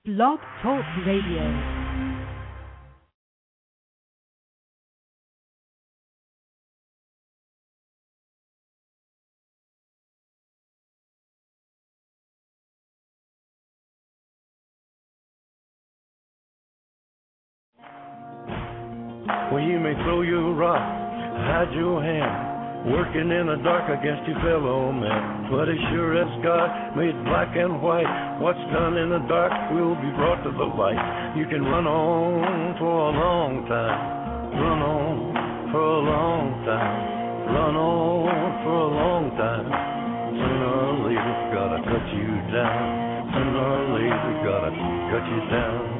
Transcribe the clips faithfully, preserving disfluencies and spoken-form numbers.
Blog Talk Radio. Well, you may throw your rock, hide your hand, working in the dark against your fellow man. But as sure as God made black and white, what's done in the dark will be brought to the light. You can run on for a long time, run on for a long time, run on for a long time. Sooner or later, gotta cut you down. Sooner or later, gotta cut you down.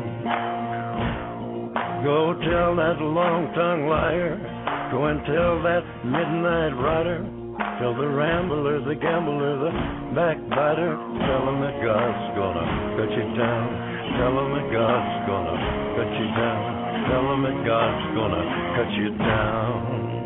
Go tell that long-tongued liar, go and tell that midnight rider, tell the rambler, the gambler, the backbiter, tell him that God's gonna cut you down, tell him that God's gonna cut you down, tell him that God's gonna cut you down.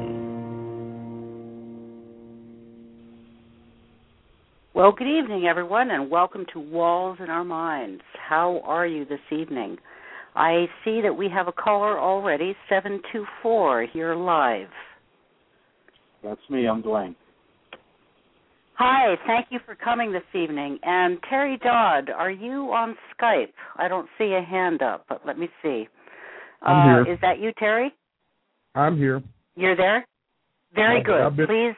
Well, good evening, everyone, and welcome to Walls in Our Minds. How are you this evening? I see that we have a caller already, seven two four, here live. That's me. I'm Dwayne. Hi, thank you for coming this evening. And Terry Dodd, are you on Skype? I don't see a hand up, but let me see. I'm uh, here. Is that you, Terry? I'm here. You're there? Very I've, good. I've been... Please,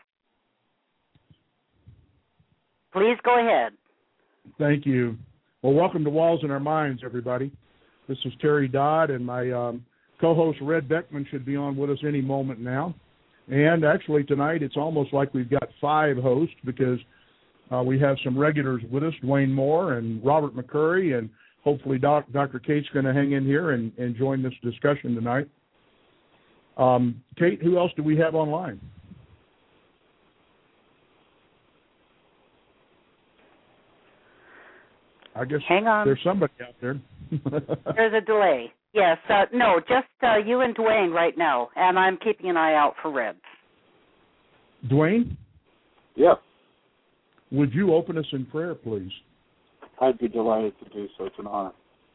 please go ahead. Thank you. Well, welcome to Walls in Our Minds, everybody. This is Terry Dodd, and my um, co-host Red Beckman should be on with us any moment now. And actually tonight it's almost like we've got five hosts because uh, we have some regulars with us, Dwayne Moore and Robert McCurry, and hopefully Doc, Doctor Kate's going to hang in here and, and join this discussion tonight. Um, Kate, who else do we have online? I guess Hang on. There's somebody out there. There's a delay. Yes, uh, no, just uh, you and Dwayne right now, and I'm keeping an eye out for Reds. Dwayne? Yeah. Would you open us in prayer, please? I'd be delighted to do so. It's an honor.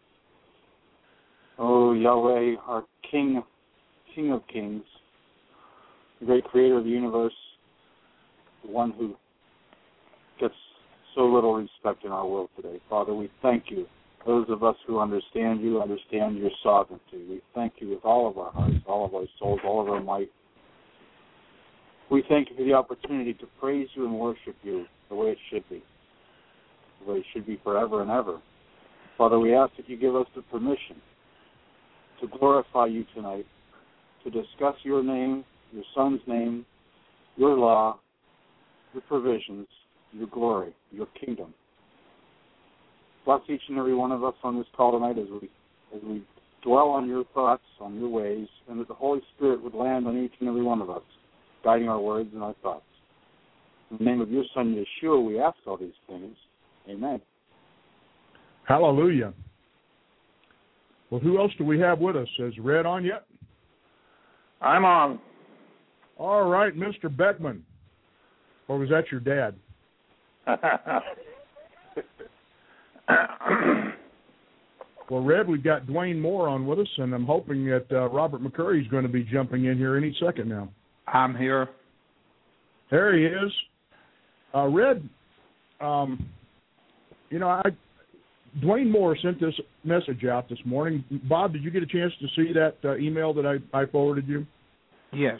Oh, Yahweh, our King, King of Kings, the great creator of the universe, the one who gets so little respect in our world today. Father, we thank you. Those of us who understand you understand your sovereignty. We thank you with all of our hearts, all of our souls, all of our might. We thank you for the opportunity to praise you and worship you the way it should be, the way it should be forever and ever. Father, we ask that you give us the permission to glorify you tonight, to discuss your name, your Son's name, your law, your provisions, your glory, your kingdom. Bless each and every one of us on this call tonight as we as we dwell on your thoughts, on your ways, and that the Holy Spirit would land on each and every one of us, guiding our words and our thoughts. In the name of your Son, Yeshua, we ask all these things. Amen. Hallelujah. Well, who else do we have with us? Is Red on yet? I'm on. All right, Mister Beckman. Or was that your dad? Well, Red, we've got Dwayne Moore on with us, and I'm hoping that uh, Robert McCurry is going to be jumping in here any second now. I'm here. There he is. Uh, Red, um, you know, I, Dwayne Moore sent this message out this morning. Bob, did you get a chance to see that uh, email that I, I forwarded you? Yes.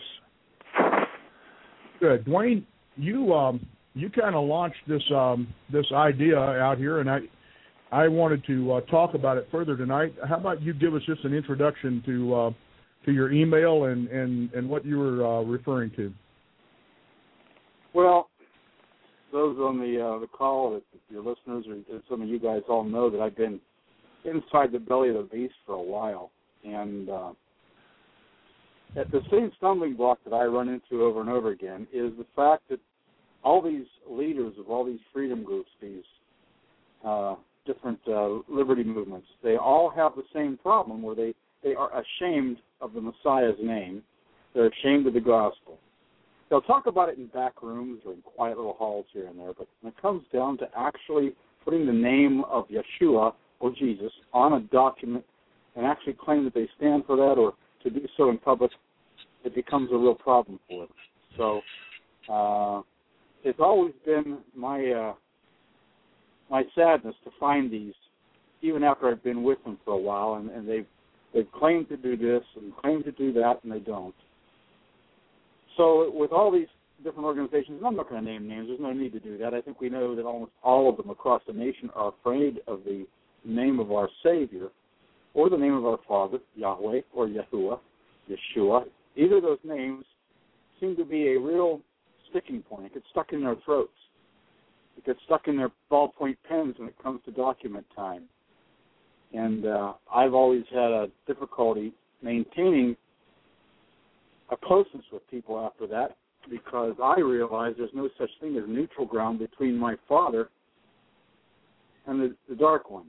Good. Dwayne, you um, you kind of launched this um, this idea out here, and I I wanted to uh, talk about it further tonight. How about you give us just an introduction to uh, to your email and, and, and what you were uh, referring to? Well, those on the uh, the call, your listeners, or some of you guys all know that I've been inside the belly of the beast for a while, and uh, at the same stumbling block that I run into over and over again is the fact that all these leaders of all these freedom groups, these uh, different uh, liberty movements, they all have the same problem where they, they are ashamed of the Messiah's name. They're ashamed of the gospel. They'll talk about it in back rooms or in quiet little halls here and there, but when it comes down to actually putting the name of Yeshua or Jesus on a document and actually claim that they stand for that or to do so in public, it becomes a real problem for them. So uh, it's always been my uh, my sadness to find these, even after I've been with them for a while, and, and they've, they've claimed to do this and claimed to do that, and they don't. So with all these different organizations, and I'm not going to name names, there's no need to do that. I think we know that almost all of them across the nation are afraid of the name of our Savior or the name of our Father, Yahweh, or Yahuwah, Yeshua. Either of those names seem to be a real sticking point. It gets stuck in their throats. It gets stuck in their ballpoint pens when it comes to document time. And uh, I've always had a difficulty maintaining a closeness with people after that, because I realize there's no such thing as neutral ground between my Father and the, the Dark One.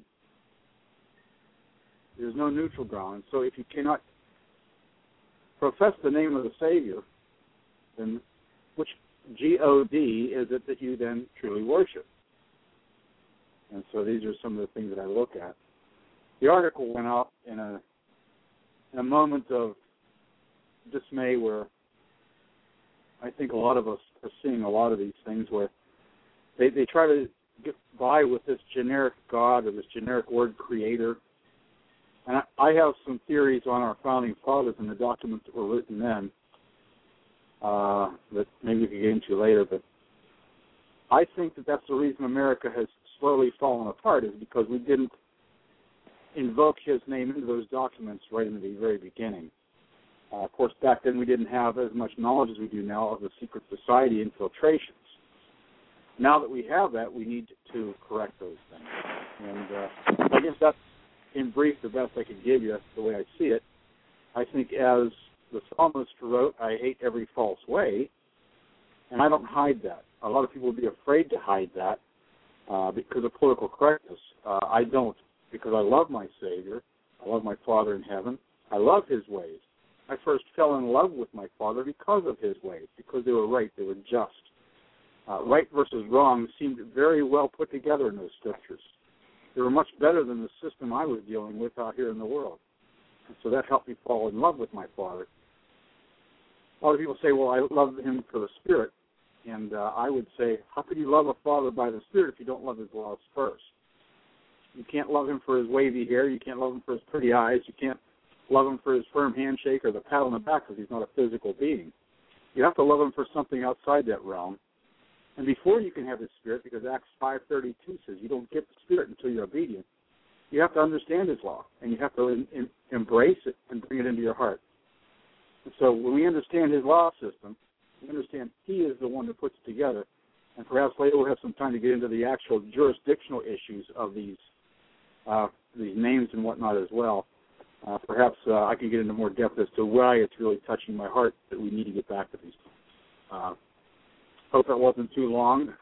There's no neutral ground. So if you cannot profess the name of the Savior, then which G O D is it that you then truly worship? And so these are some of the things that I look at. The article went out in a in a moment of dismay where I think a lot of us are seeing a lot of these things where they, they try to get by with this generic God or this generic word creator. And I, I have some theories on our founding fathers and the documents that were written then uh, that maybe we can get into later. But I think that that's the reason America has slowly fallen apart, is because we didn't invoke his name into those documents right in the very beginning. Uh, of course, back then we didn't have as much knowledge as we do now of the secret society infiltrations. Now that we have that, we need to correct those things. And uh, I guess that's, in brief, the best I could give you, the way I see it. I think as the psalmist wrote, I hate every false way, and I don't hide that. A lot of people would be afraid to hide that uh, because of political correctness. Uh, I don't, because I love my Savior. I love my Father in heaven. I love his ways. I first fell in love with my Father because of his ways, because they were right, they were just. Uh, right versus wrong seemed very well put together in those scriptures. They were much better than the system I was dealing with out here in the world. And so that helped me fall in love with my Father. A lot of people say, well, I love him for the Spirit. And uh, I would say, how could you love a Father by the Spirit if you don't love his laws first? You can't love him for his wavy hair. You can't love him for his pretty eyes. You can't love him for his firm handshake or the pat on the back because he's not a physical being. You have to love him for something outside that realm. And before you can have his Spirit, because Acts five thirty-two says you don't get the Spirit until you're obedient, you have to understand his law, and you have to in, in, embrace it and bring it into your heart. And so when we understand his law system, we understand he is the one that puts it together. And perhaps later we'll have some time to get into the actual jurisdictional issues of these uh, these names and whatnot as well. Uh, perhaps uh, I can get into more depth as to why it's really touching my heart that we need to get back to these things. Uh, hope that wasn't too long.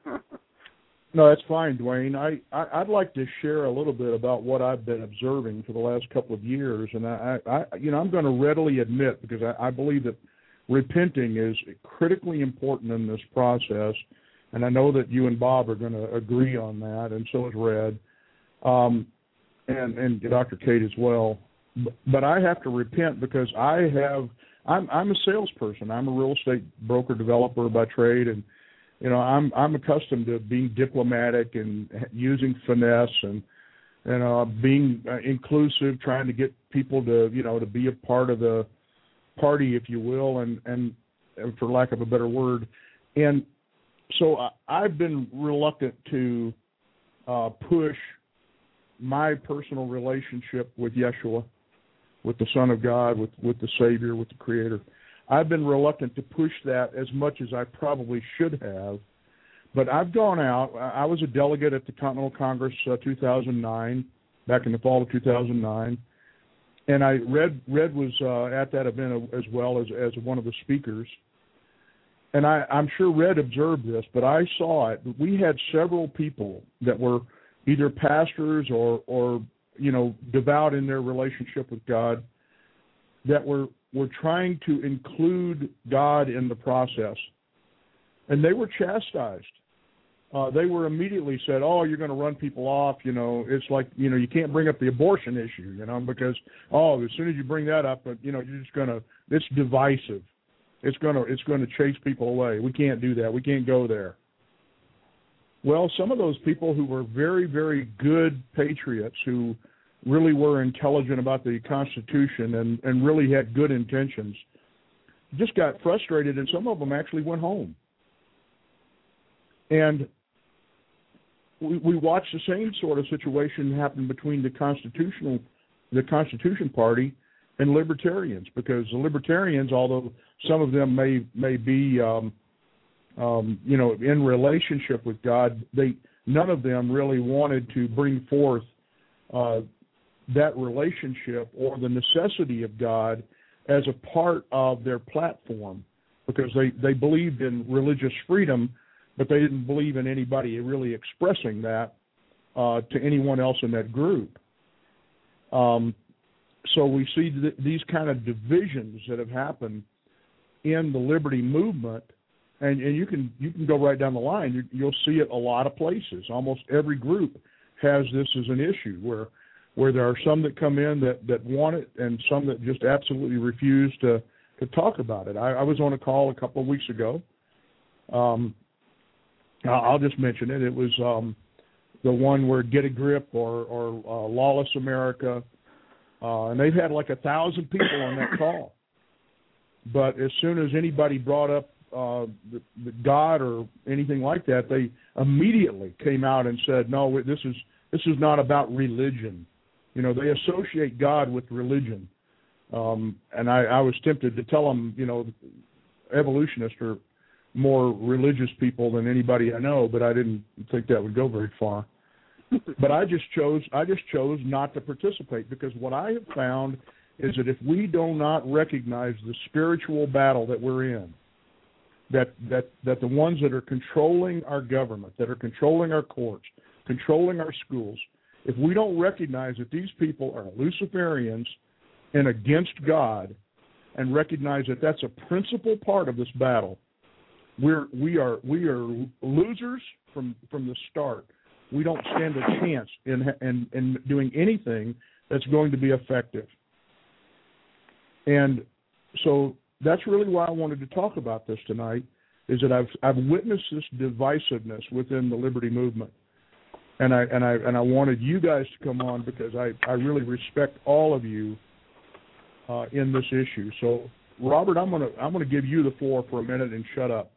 No, that's fine, Dwayne. I, I, I'd like to share a little bit about what I've been observing for the last couple of years. And, I, I you know, I'm going to readily admit, because I, I believe that repenting is critically important in this process, and I know that you and Bob are going to agree on that, and so is Red, um, and, and Doctor Kate as well. But I have to repent because I have I'm I'm a salesperson. I'm a real estate broker developer by trade, and you know I'm I'm accustomed to being diplomatic and using finesse and and uh, being uh, inclusive, trying to get people to you know to be a part of the party, if you will, and and, and for lack of a better word, and so I, I've been reluctant to uh, push my personal relationship with Yeshua, with the Son of God, with, with the Savior, with the Creator. I've been reluctant to push that as much as I probably should have, but I've gone out. I was a delegate at the Continental Congress uh, two thousand nine, back in the fall of two thousand nine, and I Red Red was uh, at that event as well as, as one of the speakers. And I, I'm sure Red observed this, but I saw it. We had several people that were either pastors or, or you know, devout in their relationship with God, that were, were trying to include God in the process. And they were chastised. uh, they were immediately said, oh, you're going to run people off. You know, it's like, you know, you can't bring up the abortion issue, you know, because, oh, as soon as you bring that up, you know, you're just going to, it's divisive. It's going to, it's going to chase people away. We can't do that. We can't go there. Well, some of those people who were very, very good patriots, who really were intelligent about the Constitution and, and really had good intentions, just got frustrated, and some of them actually went home. And we, we watched the same sort of situation happen between the constitutional, the Constitution Party and libertarians, because the libertarians, although some of them may may be, um, um, you know, in relationship with God, they none of them really wanted to bring forth uh, that relationship or the necessity of God as a part of their platform, because they, they believed in religious freedom, but they didn't believe in anybody really expressing that uh, to anyone else in that group. Um, so we see th- these kind of divisions that have happened in the liberty movement, and, and you can you can go right down the line. You, you'll see it a lot of places. Almost every group has this as an issue, where where there are some that come in that, that want it and some that just absolutely refuse to, to talk about it. I, I was on a call a couple of weeks ago. Um, I'll just mention it. It was um, the one where Get a Grip or, or uh, Lawless America, uh, and they've had like a thousand people on that call. But as soon as anybody brought up uh, the, the God or anything like that, they immediately came out and said, no, this is this is not about religion. You know, they associate God with religion. Um, and I, I was tempted to tell them, you know, evolutionists are more religious people than anybody I know, but I didn't think that would go very far. But I just chose I just chose not to participate, because what I have found is that if we do not recognize the spiritual battle that we're in, that that that the ones that are controlling our government, that are controlling our courts, controlling our schools, if we don't recognize that these people are Luciferians and against God, and recognize that that's a principal part of this battle, we're we are we are losers from from the start. We don't stand a chance in in, in doing anything that's going to be effective. And so that's really why I wanted to talk about this tonight, is that I've I've witnessed this divisiveness within the liberty movement. And I and I and I wanted you guys to come on, because I, I really respect all of you uh, in this issue. So, Robert, I'm gonna I'm gonna give you the floor for a minute and shut up.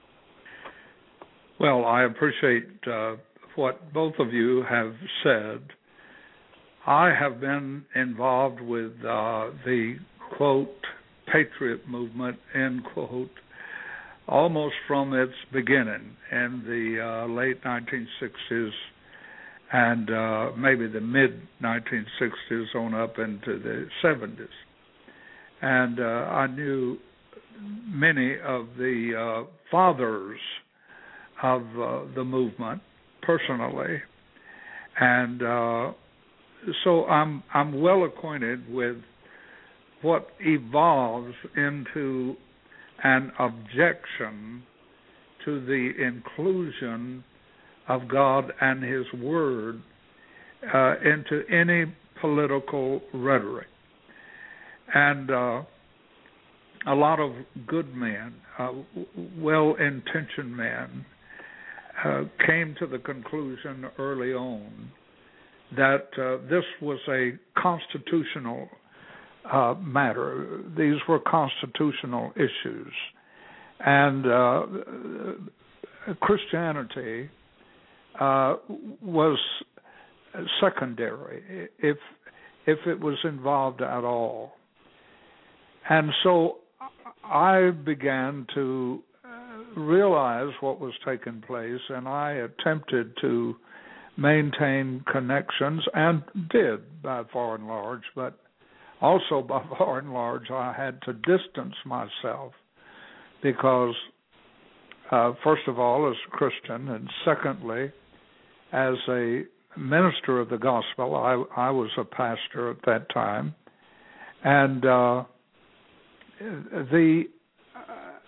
Well, I appreciate uh, what both of you have said. I have been involved with uh, the quote patriot movement, end quote, almost from its beginning in the uh, late nineteen sixties. And uh, maybe the mid nineteen sixties on up into the seventies. And uh, I knew many of the uh, fathers of uh, the movement personally, and uh, so I'm I'm well acquainted with what evolves into an objection to the inclusion of God and His Word uh, into any political rhetoric. And uh, a lot of good men, uh, well-intentioned men, uh, came to the conclusion early on that uh, this was a constitutional uh, matter. These were constitutional issues. And uh, Christianity Uh, was secondary, if if it was involved at all. And so I began to realize what was taking place, and I attempted to maintain connections, and did by far and large, but also by far and large I had to distance myself, because uh, first of all, as a Christian, and secondly, as a minister of the gospel. I, I was a pastor at that time, and uh, the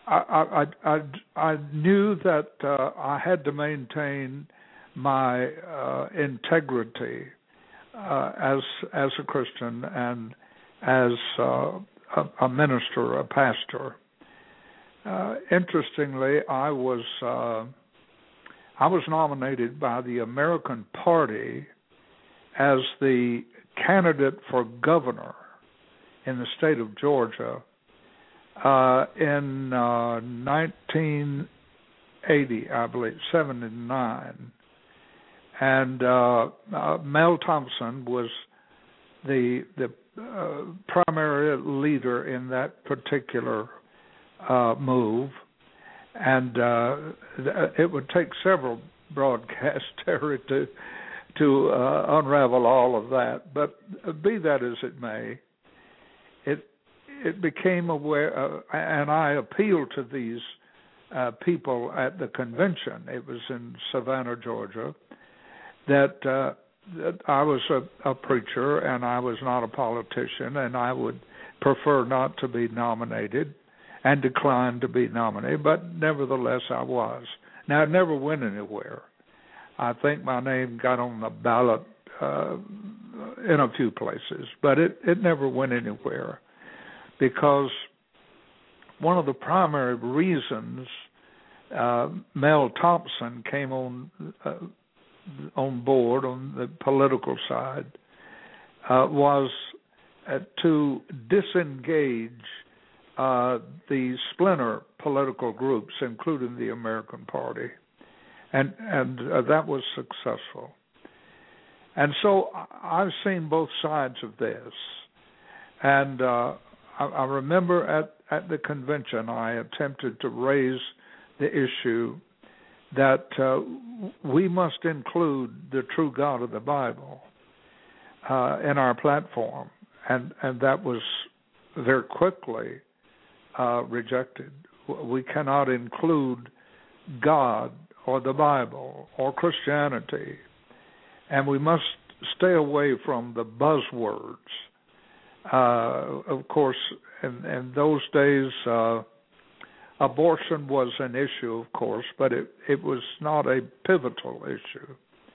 I, I, I, I knew that uh, I had to maintain my uh, integrity uh, as as a Christian and as uh, a, a minister, a pastor. Uh, interestingly, I was uh, I was nominated by the American Party as the candidate for governor in the state of Georgia uh, in uh, nineteen eighty, I believe, seventy-nine. And uh, uh, Mel Thompson was the the uh, primary leader in that particular uh, move, and uh, it would take several broadcasts, Terry, to to uh, unravel all of that. But be that as it may, it it became aware, uh, and I appealed to these uh, people at the convention. It was in Savannah, Georgia. That, uh, that I was a, a preacher and I was not a politician, and I would prefer not to be nominated and declined to be nominated, but nevertheless I was. Now, it never went anywhere. I think my name got on the ballot uh, in a few places, but it, it never went anywhere because one of the primary reasons uh, Mel Thompson came on uh, on board on the political side uh, was uh, to disengage uh, the splinter political groups, including the American Party, and and uh, that was successful. And so I've seen both sides of this, and uh, I, I remember at, at the convention I attempted to raise the issue that uh, we must include the true God of the Bible uh, in our platform, and, and that was very quickly uh, rejected. We cannot include God or the Bible or Christianity, and we must stay away from the buzzwords. Uh, of course, in, in those days, uh, abortion was an issue, of course, but it, it was not a pivotal issue.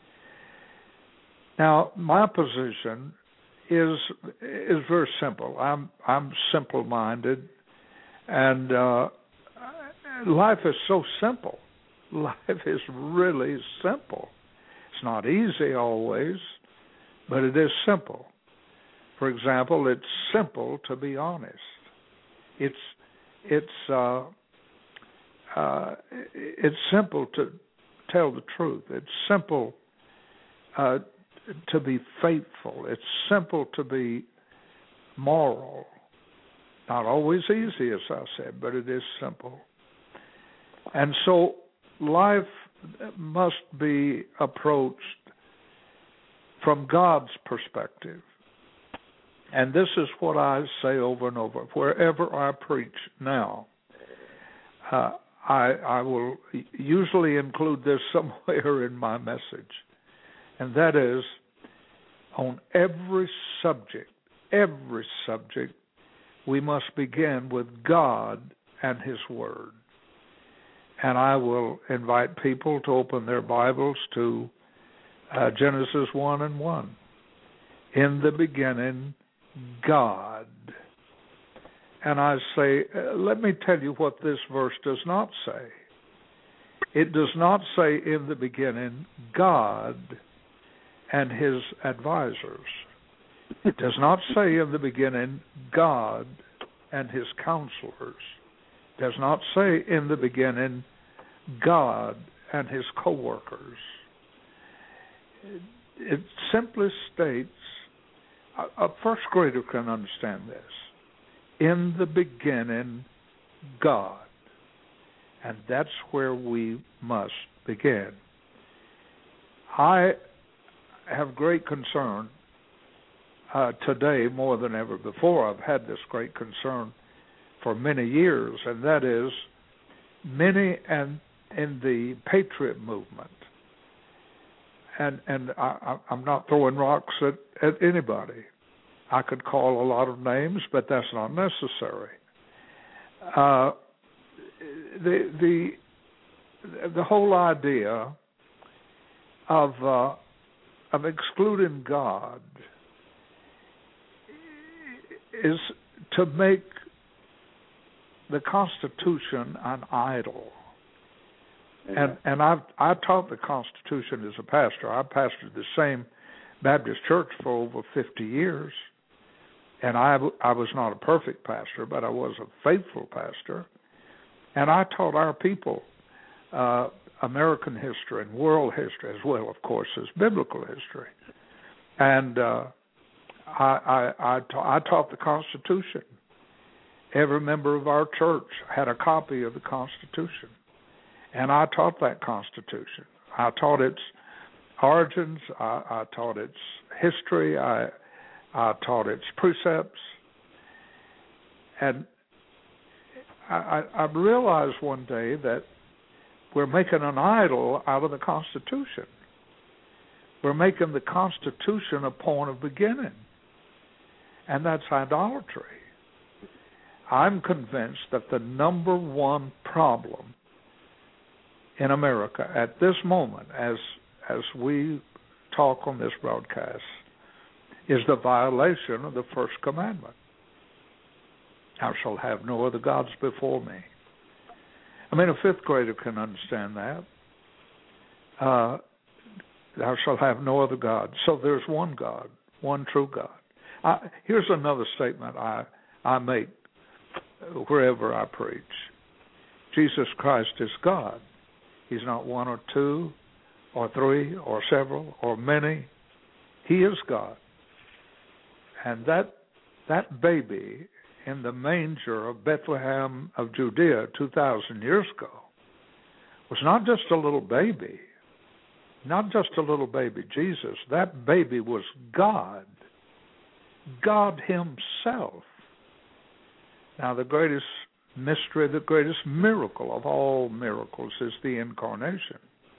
Now, my position is is very simple. I'm I'm simple-minded, and uh, life is so simple. Life is really simple. It's not easy always, but it is simple. For example, it's simple to be honest. It's it's uh, Uh, it's simple to tell the truth. It's simple uh, to be faithful. It's simple to be moral. Not always easy, as I said, but it is simple. And so life must be approached from God's perspective. And this is what I say over and over. Wherever I preach now, uh, I, I will usually include this somewhere in my message, and that is, on every subject, every subject, we must begin with God and His Word. And I will invite people to open their Bibles to uh, Genesis one and one. In the beginning, God. And I say, uh, let me tell you what this verse does not say. It does not say in the beginning, God and His advisors. It does not say in the beginning, God and His counselors. It does not say in the beginning, God and His co-workers. It, it simply states, a, a first grader can understand this. In the beginning, God. And that's where we must begin. I have great concern uh, today more than ever before. I've had this great concern for many years, and that is many and in the Patriot movement. And and I, I'm not throwing rocks at, at anybody. I could call a lot of names, but that's not necessary. Uh, the the the whole idea of uh, of excluding God is to make the Constitution an idol. Yeah. And and I I taught the Constitution as a pastor. I pastored the same Baptist church for over fifty years, and I I was not a perfect pastor, but I was a faithful pastor, and I taught our people uh, American history and world history as well, of course, as biblical history, and uh, I I I, ta- I taught the Constitution. Every member of our church had a copy of the Constitution. And I taught that Constitution. I taught its origins. I, I taught its history. I, I taught its precepts. And I, I realized one day that we're making an idol out of the Constitution. We're making the Constitution a point of beginning. And that's idolatry. I'm convinced that the number one problem in America at this moment, as as we talk on this broadcast, is the violation of the first commandment. Thou shalt have no other gods before me. I mean, a fifth grader can understand that. Uh, thou shalt have no other God. So there's one God, one true God. I, here's another statement I, I make wherever I preach. Jesus Christ is God. He's not one or two or three or several or many. He is God. And that that baby in the manger of Bethlehem of Judea two thousand years ago was not just a little baby, not just a little baby Jesus. That baby was God, God himself. Now, the greatest mystery, the greatest miracle of all miracles is the incarnation.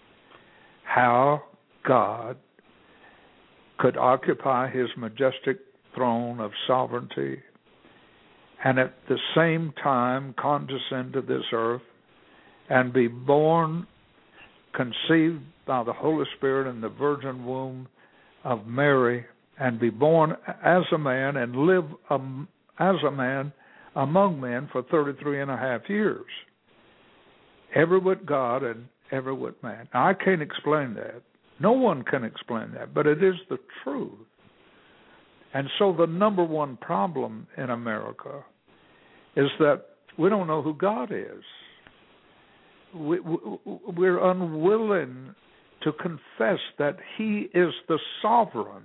How God could occupy his majestic throne of sovereignty and at the same time condescend to this earth and be born, conceived by the Holy Spirit in the virgin womb of Mary, and be born as a man and live um, as a man among men for thirty-three and a half years. Ever with God and ever with man. Now, I can't explain that. No one can explain that, but it is the truth. And so the number one problem in America is that we don't know who God is. We, we, we're unwilling to confess that he is the sovereign.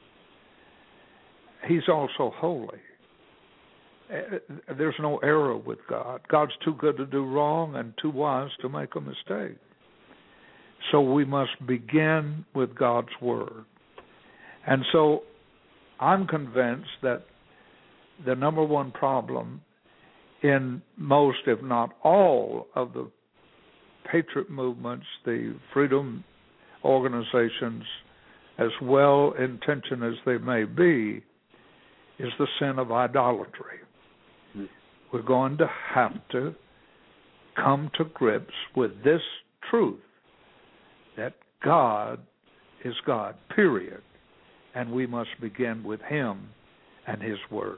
He's also holy. There's no error with God. God's too good to do wrong and too wise to make a mistake. So we must begin with God's Word. And so I'm convinced that the number one problem in most, if not all, of the patriot movements, the freedom organizations, as well-intentioned as they may be, is the sin of idolatry. We're going to have to come to grips with this truth, that God is God, period. And we must begin with him and his word.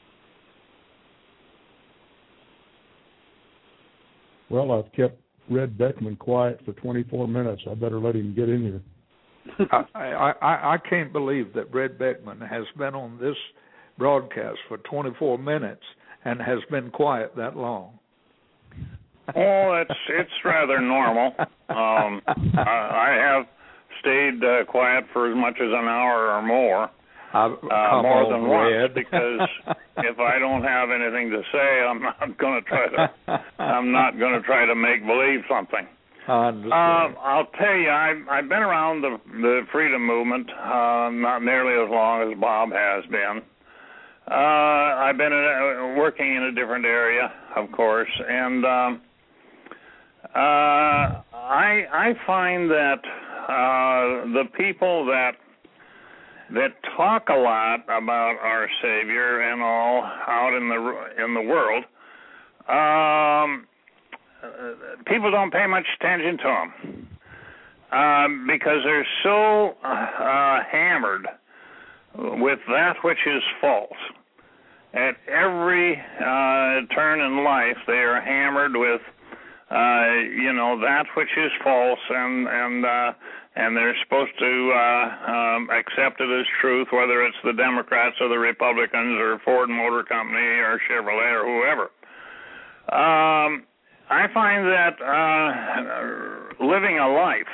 Well, I've kept Red Beckman quiet for twenty-four minutes. I better let him get in here. I, I, I can't believe that Red Beckman has been on this broadcast for twenty-four minutes and has been quiet that long. Oh, it's it's rather normal. Um, I, I have stayed uh, quiet for as much as an hour or more, uh, more than once, because if I don't have anything to say, I'm not going to try to. I'm not going to try to make believe something. I understand. Uh, I'll tell you, I've, I've been around the the freedom movement uh, not nearly as long as Bob has been. Uh, I've been in a, working in a different area, of course, and um, uh, I I find that uh, the people that that talk a lot about our Savior and all out in the in the world, um, people don't pay much attention to them um, because they're so uh, hammered with that which is false. At every uh, turn in life, they are hammered with, uh, you know, that which is false, and and uh, and they're supposed to uh, um, accept it as truth, whether it's the Democrats or the Republicans or Ford Motor Company or Chevrolet or whoever. Um, I find that uh, living a life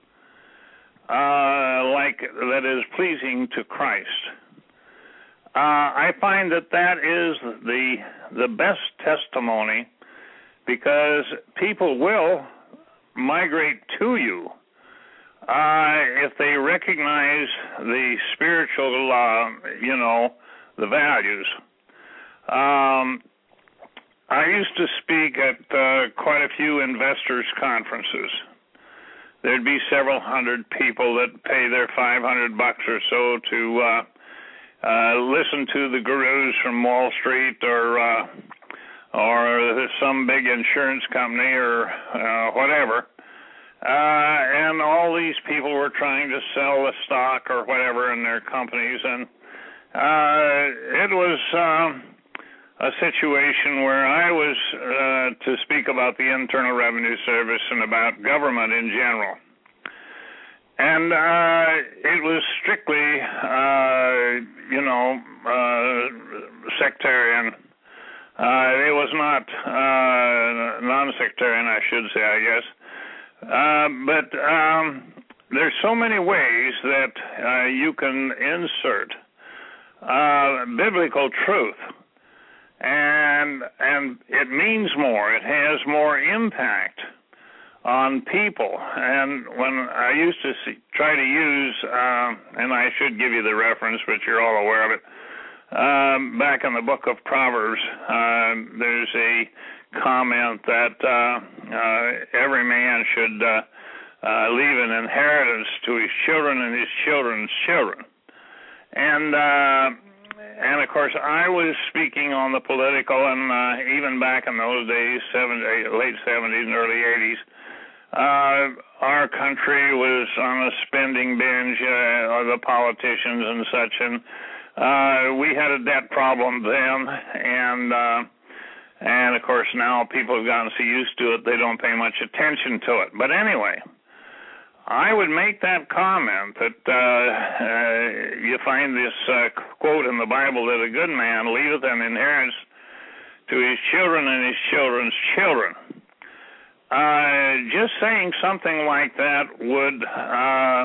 uh, like that is pleasing to Christ, uh, I find that that is the the best testimony, because people will migrate to you uh, if they recognize the spiritual, uh, you know, the values. Um, I used to speak at uh, quite a few investors' conferences. There'd be several hundred people that pay their five hundred bucks or so to uh, uh, listen to the gurus from Wall Street or uh, or some big insurance company or uh, whatever. Uh, and all these people were trying to sell the stock or whatever in their companies, and uh, it was um, a situation where I was uh, to speak about the Internal Revenue Service and about government in general. And uh, it was strictly, uh, you know, uh, sectarian. Uh, it was not uh, non-sectarian, I should say, I guess. Uh, but um, there's so many ways that uh, you can insert uh, biblical truth, and and it means more. It has more impact on people. And when I used to see, try to use, uh, and I should give you the reference, but you're all aware of it. Um, back in the book of Proverbs, uh, there's a comment that uh, uh, every man should uh, uh, leave an inheritance to his children and his children's children. And, uh, and of course, I was speaking on the political, and uh, even back in those days, seventy, late seventies and early eighties, uh, our country was on a spending binge, uh, the politicians and such, and Uh, we had a debt problem then, and uh, and of course now people have gotten so used to it they don't pay much attention to it. But anyway, I would make that comment that uh, uh, you find this uh, quote in the Bible that a good man leaveth an inheritance to his children and his children's children. Uh, just saying something like that would Uh,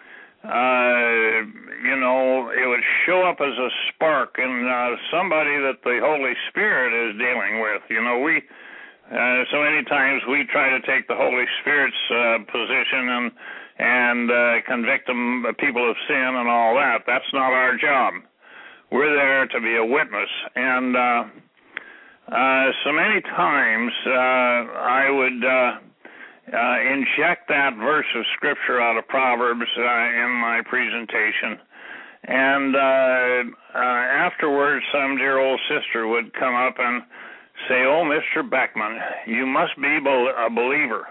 Uh, you know, it would show up as a spark in uh, somebody that the Holy Spirit is dealing with. You know, we uh, so many times we try to take the Holy Spirit's uh, position and and uh, convict them, people of sin and all that. That's not our job. We're there to be a witness. And uh, uh, so many times uh, I would Uh, Uh, inject that verse of Scripture out of Proverbs uh, in my presentation. And uh, uh, afterwards, some dear old sister would come up and say, "Oh, Mister Beckman, you must be a believer."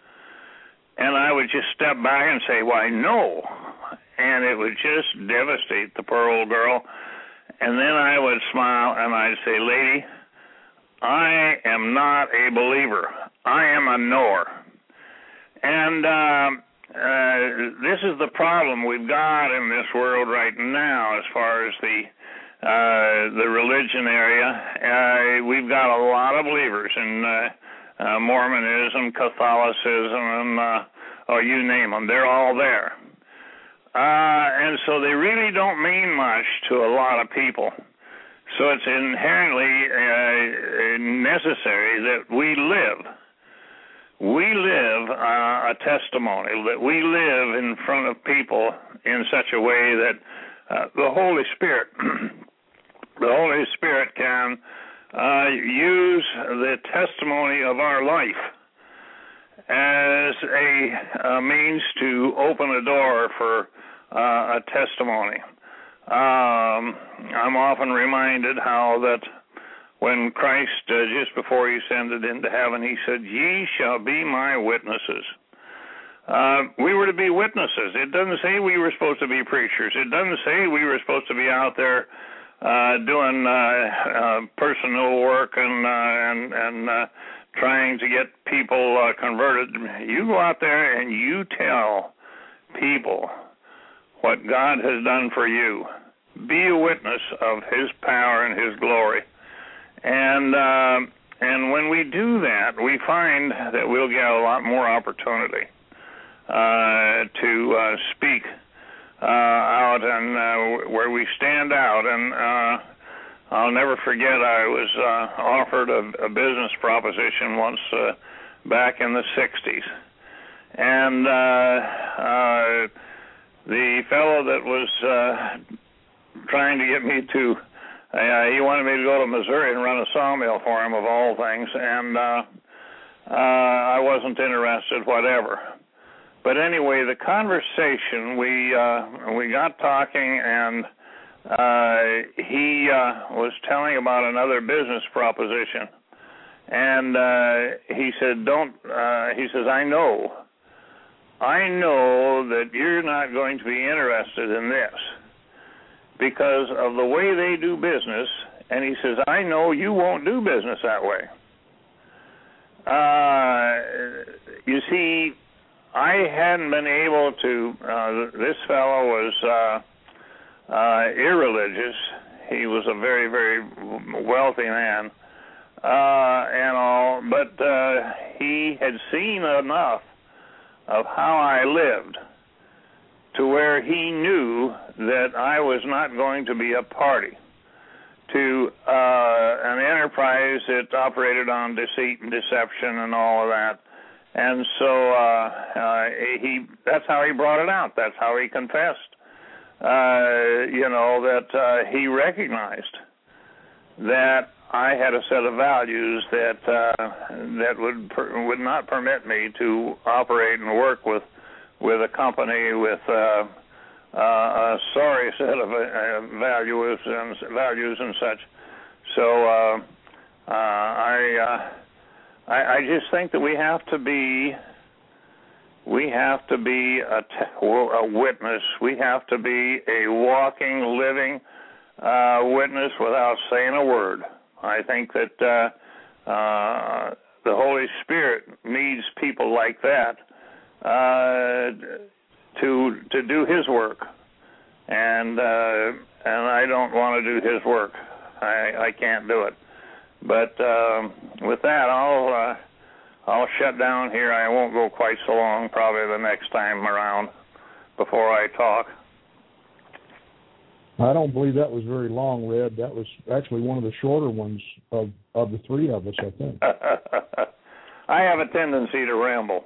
And I would just step back and say, "Why, no." And it would just devastate the poor old girl. And then I would smile and I'd say, "Lady, I am not a believer. I am a knower." And uh, uh, this is the problem we've got in this world right now as far as the uh, the religion area. Uh, we've got a lot of believers in uh, uh, Mormonism, Catholicism, and uh, oh, you name them. They're all there. Uh, and so they really don't mean much to a lot of people. So it's inherently uh, necessary that we live. We live uh, a testimony, that we live in front of people in such a way that uh, the Holy Spirit, the Holy Spirit can uh, use the testimony of our life as a, a means to open a door for uh, a testimony. Um, I'm often reminded how that when Christ, uh, just before he ascended into heaven, he said, "Ye shall be my witnesses." Uh, we were to be witnesses. It doesn't say we were supposed to be preachers. It doesn't say we were supposed to be out there uh, doing uh, uh, personal work and uh, and and uh, trying to get people uh, converted. You go out there and you tell people what God has done for you. Be a witness of his power and his glory. And uh, and when we do that, we find that we'll get a lot more opportunity uh, to uh, speak uh, out and uh, where we stand out. And uh, I'll never forget, I was uh, offered a, a business proposition once uh, back in the sixties. And uh, uh, the fellow that was uh, trying to get me to Uh, he wanted me to go to Missouri and run a sawmill for him, of all things, and uh, uh, I wasn't interested, whatever. But anyway, the conversation, we uh, we got talking, and uh, he uh, was telling about another business proposition, and uh, he said, "Don't." Uh, he says, "I know, I know that you're not going to be interested in this because of the way they do business," and he says, "I know you won't do business that way." Uh, you see, I hadn't been able to, uh, this fellow was uh, uh, irreligious. He was a very, very wealthy man, uh, and all, but uh, he had seen enough of how I lived to where he knew that I was not going to be a party to uh, an enterprise that operated on deceit and deception and all of that. And so uh, uh, he that's how he brought it out. That's how he confessed, uh, you know, that uh, he recognized that I had a set of values that uh, that would per- would not permit me to operate and work with with a company with uh, uh, a sorry set of uh, values and values and such. So uh, uh, I, uh, I I just think that we have to be we have to be a, t- a witness. We have to be a walking, living uh, witness without saying a word. I think that uh, uh, the Holy Spirit needs people like that Uh, to to do his work, and uh, and I don't want to do his work. I, I can't do it. But um, with that, I'll uh, I'll shut down here. I won't go quite so long. Probably the next time around before I talk. I don't believe that was very long, Red. That was actually one of the shorter ones of of the three of us, I think. I have a tendency to ramble.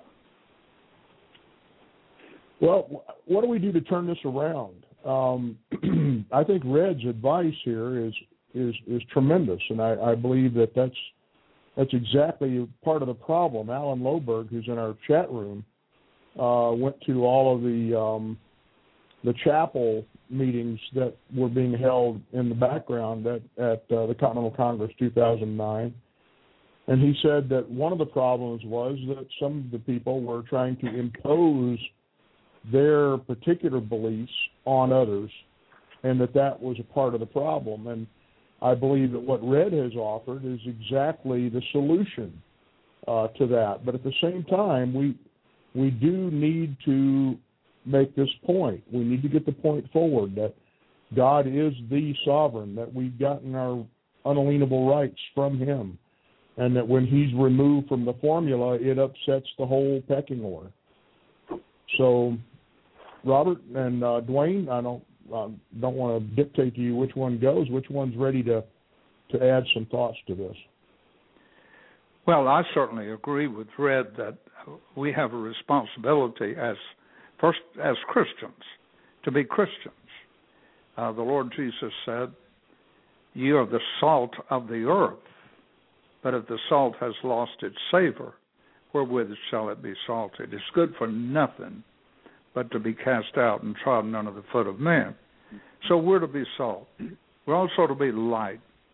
Well, what do we do to turn this around? Um, I think Red's advice here is is, is tremendous, and I, I believe that that's that's exactly part of the problem. Alan Loberg, who's in our chat room, uh, went to all of the um, the chapel meetings that were being held in the background at, at uh, the Continental Congress two thousand nine. And he said that one of the problems was that some of the people were trying to impose their particular beliefs on others, and that that was a part of the problem. And I believe that what Red has offered is exactly the solution uh, to that. But at the same time, we we do need to make this point. We need to get the point forward that God is the sovereign, that we've gotten our unalienable rights from him, and that when he's removed from the formula, it upsets the whole pecking order. So, Robert and uh, Dwayne, I don't uh, don't want to dictate to you which one goes. Which one's ready to to add some thoughts to this? Well, I certainly agree with Red that we have a responsibility as first as Christians to be Christians. Uh, the Lord Jesus said, "You are the salt of the earth, but if the salt has lost its savor, wherewith shall it be salted? It's good for nothing but to be cast out and trodden under the foot of men." So we're to be salt. We're also to be light.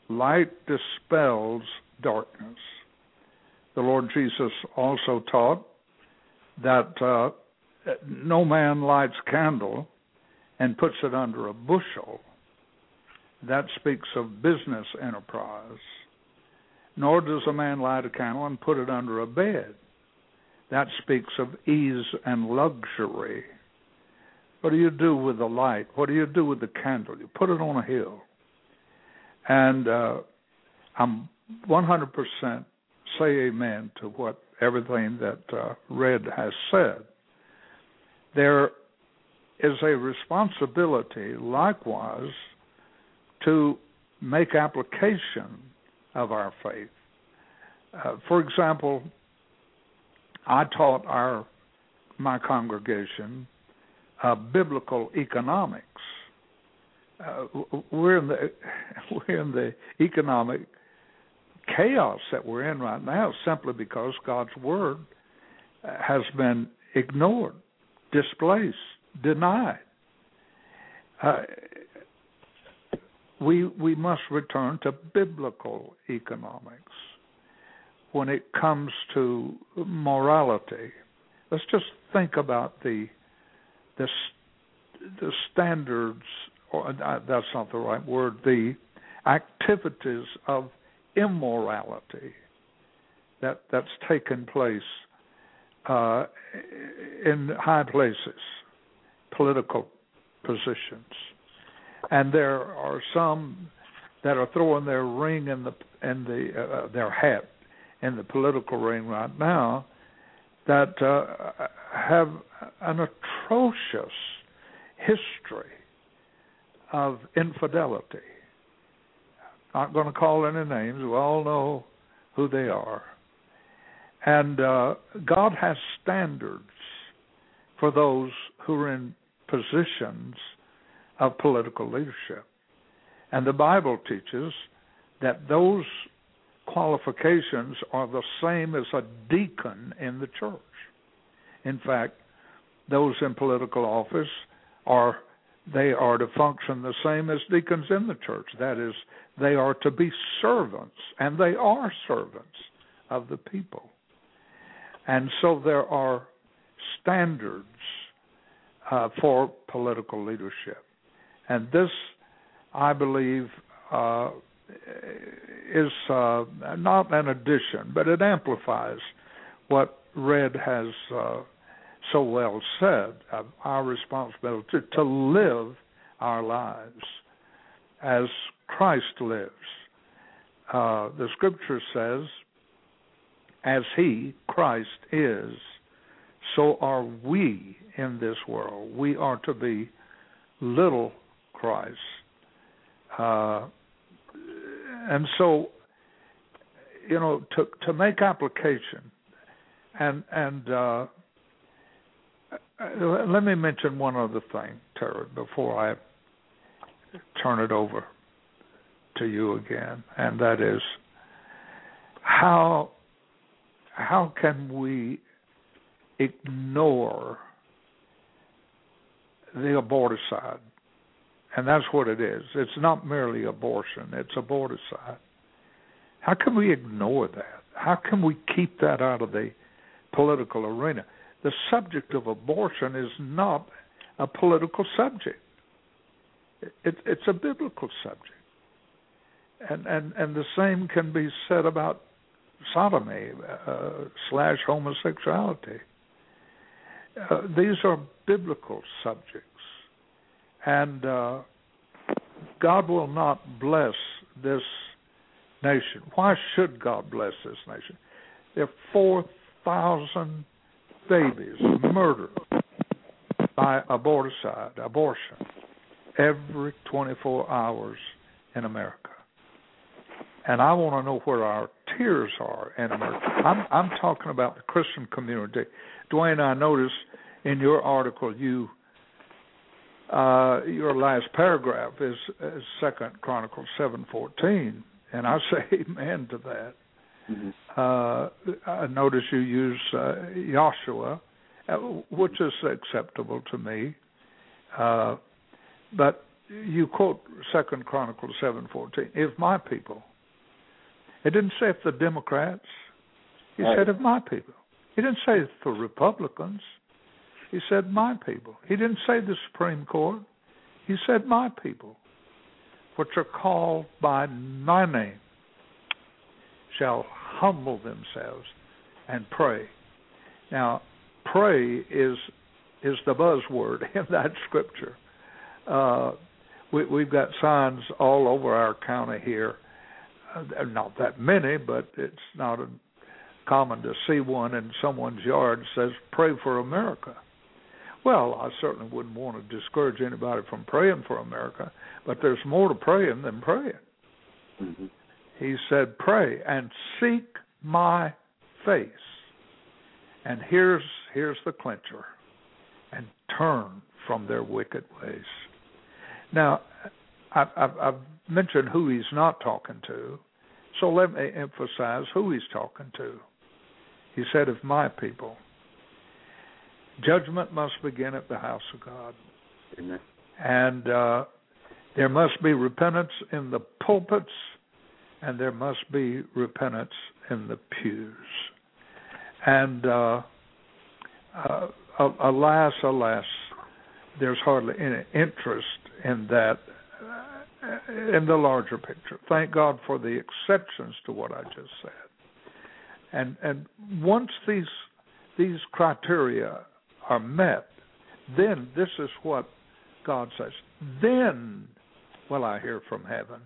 light dispels darkness. The Lord Jesus also taught that uh, no man lights a candle and puts it under a bushel. That speaks of business enterprise. Nor does a man light a candle and put it under a bed. That speaks of ease and luxury. What do you do with the light? What do you do with the candle? You put it on a hill. And uh, I'm one hundred percent say amen to what everything that uh, Red has said. There is a responsibility, likewise, to make application of our faith. Uh, for example, I taught our my congregation uh, biblical economics. Uh, we're in the we're in the economic chaos that we're in right now simply because God's word has been ignored, displaced, denied. Uh, we we must return to biblical economics when it comes to morality. Let's just think about the the, the standards, or uh, that's not the right word, the activities of immorality that that's taken place uh, in high places, political positions, and there are some that are throwing their ring in the in the uh, their hat in the political ring right now that uh, have an atrocious history of infidelity. Not going to call any names. We all know who they are. And uh, God has standards for those who are in positions of political leadership. And the Bible teaches that those qualifications are the same as a deacon in the church. In fact, those in political office are they are to function the same as deacons in the church. That is, they are to be servants, and they are servants of the people. And so there are standards uh, for political leadership. And this, I believe, uh, is uh, not an addition, but it amplifies what Red has uh, so well said, of our responsibility to, to live our lives as Christ lives. Uh, the Scripture says, as He, Christ, is, so are we in this world. We are to be little Christ. Uh, and so, you know, to to make application, and and uh, let me mention one other thing, Terry, before I turn it over to you again, and that is how how can we ignore the aborticide? And that's what it is. It's not merely abortion, it's aborticide. How can we ignore that? How can we keep that out of the political arena? The subject of abortion is not a political subject. It, it's a biblical subject. And, and, and the same can be said about sodomy uh, slash homosexuality. Uh, these are biblical subjects. And uh, God will not bless this nation. Why should God bless this nation? There are four thousand babies murdered by aborticide, abortion, every twenty-four hours in America. And I want to know where our tears are in America. I'm, I'm talking about the Christian community. Dwayne, I noticed in your article you Uh, your last paragraph is, is Second Chronicles seven fourteen, and I say amen to that. Mm-hmm. Uh, I notice you use uh, Joshua, which is acceptable to me. Uh, but you quote Second Chronicles seven fourteen. If my people. It didn't say if the Democrats. He right. said if my people. He didn't say for Republicans. He said my people. He didn't say the Supreme Court. He said my people, which are called by my name, shall humble themselves and pray. Now, pray is is the buzzword in that scripture. Uh, we, we've got signs all over our county here. Uh, not that many, but it's not a, common to see one in someone's yard that says, pray for America. Well, I certainly wouldn't want to discourage anybody from praying for America, but there's more to praying than praying. Mm-hmm. He said, pray and seek my face. And here's here's the clincher. And turn from their wicked ways. Now, I've, I've, I've mentioned who he's not talking to, so let me emphasize who he's talking to. He said, if my people. Judgment must begin at the house of God. Amen. And uh, there must be repentance in the pulpits, and there must be repentance in the pews. And uh, uh, alas, alas, there's hardly any interest in that uh, in the larger picture. Thank God for the exceptions to what I just said. And and once these these criteria are met, then this is what God says. Then will I hear from heaven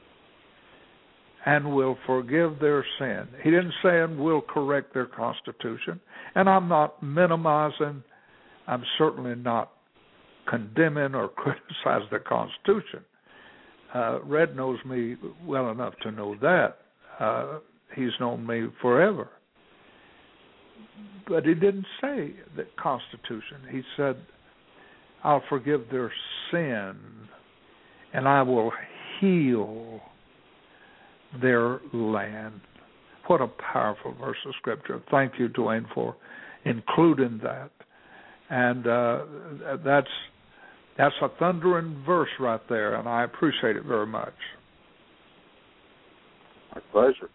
and will forgive their sin. He didn't say and will correct their constitution. And I'm not minimizing, I'm certainly not condemning or criticizing the Constitution. Uh, Red knows me well enough to know that. Uh, he's known me forever. But he didn't say the Constitution. He said, I'll forgive their sin and I will heal their land. What a powerful verse of Scripture. Thank you, Dwayne, for including that. And uh, that's that's a thundering verse right there, and I appreciate it very much. My pleasure.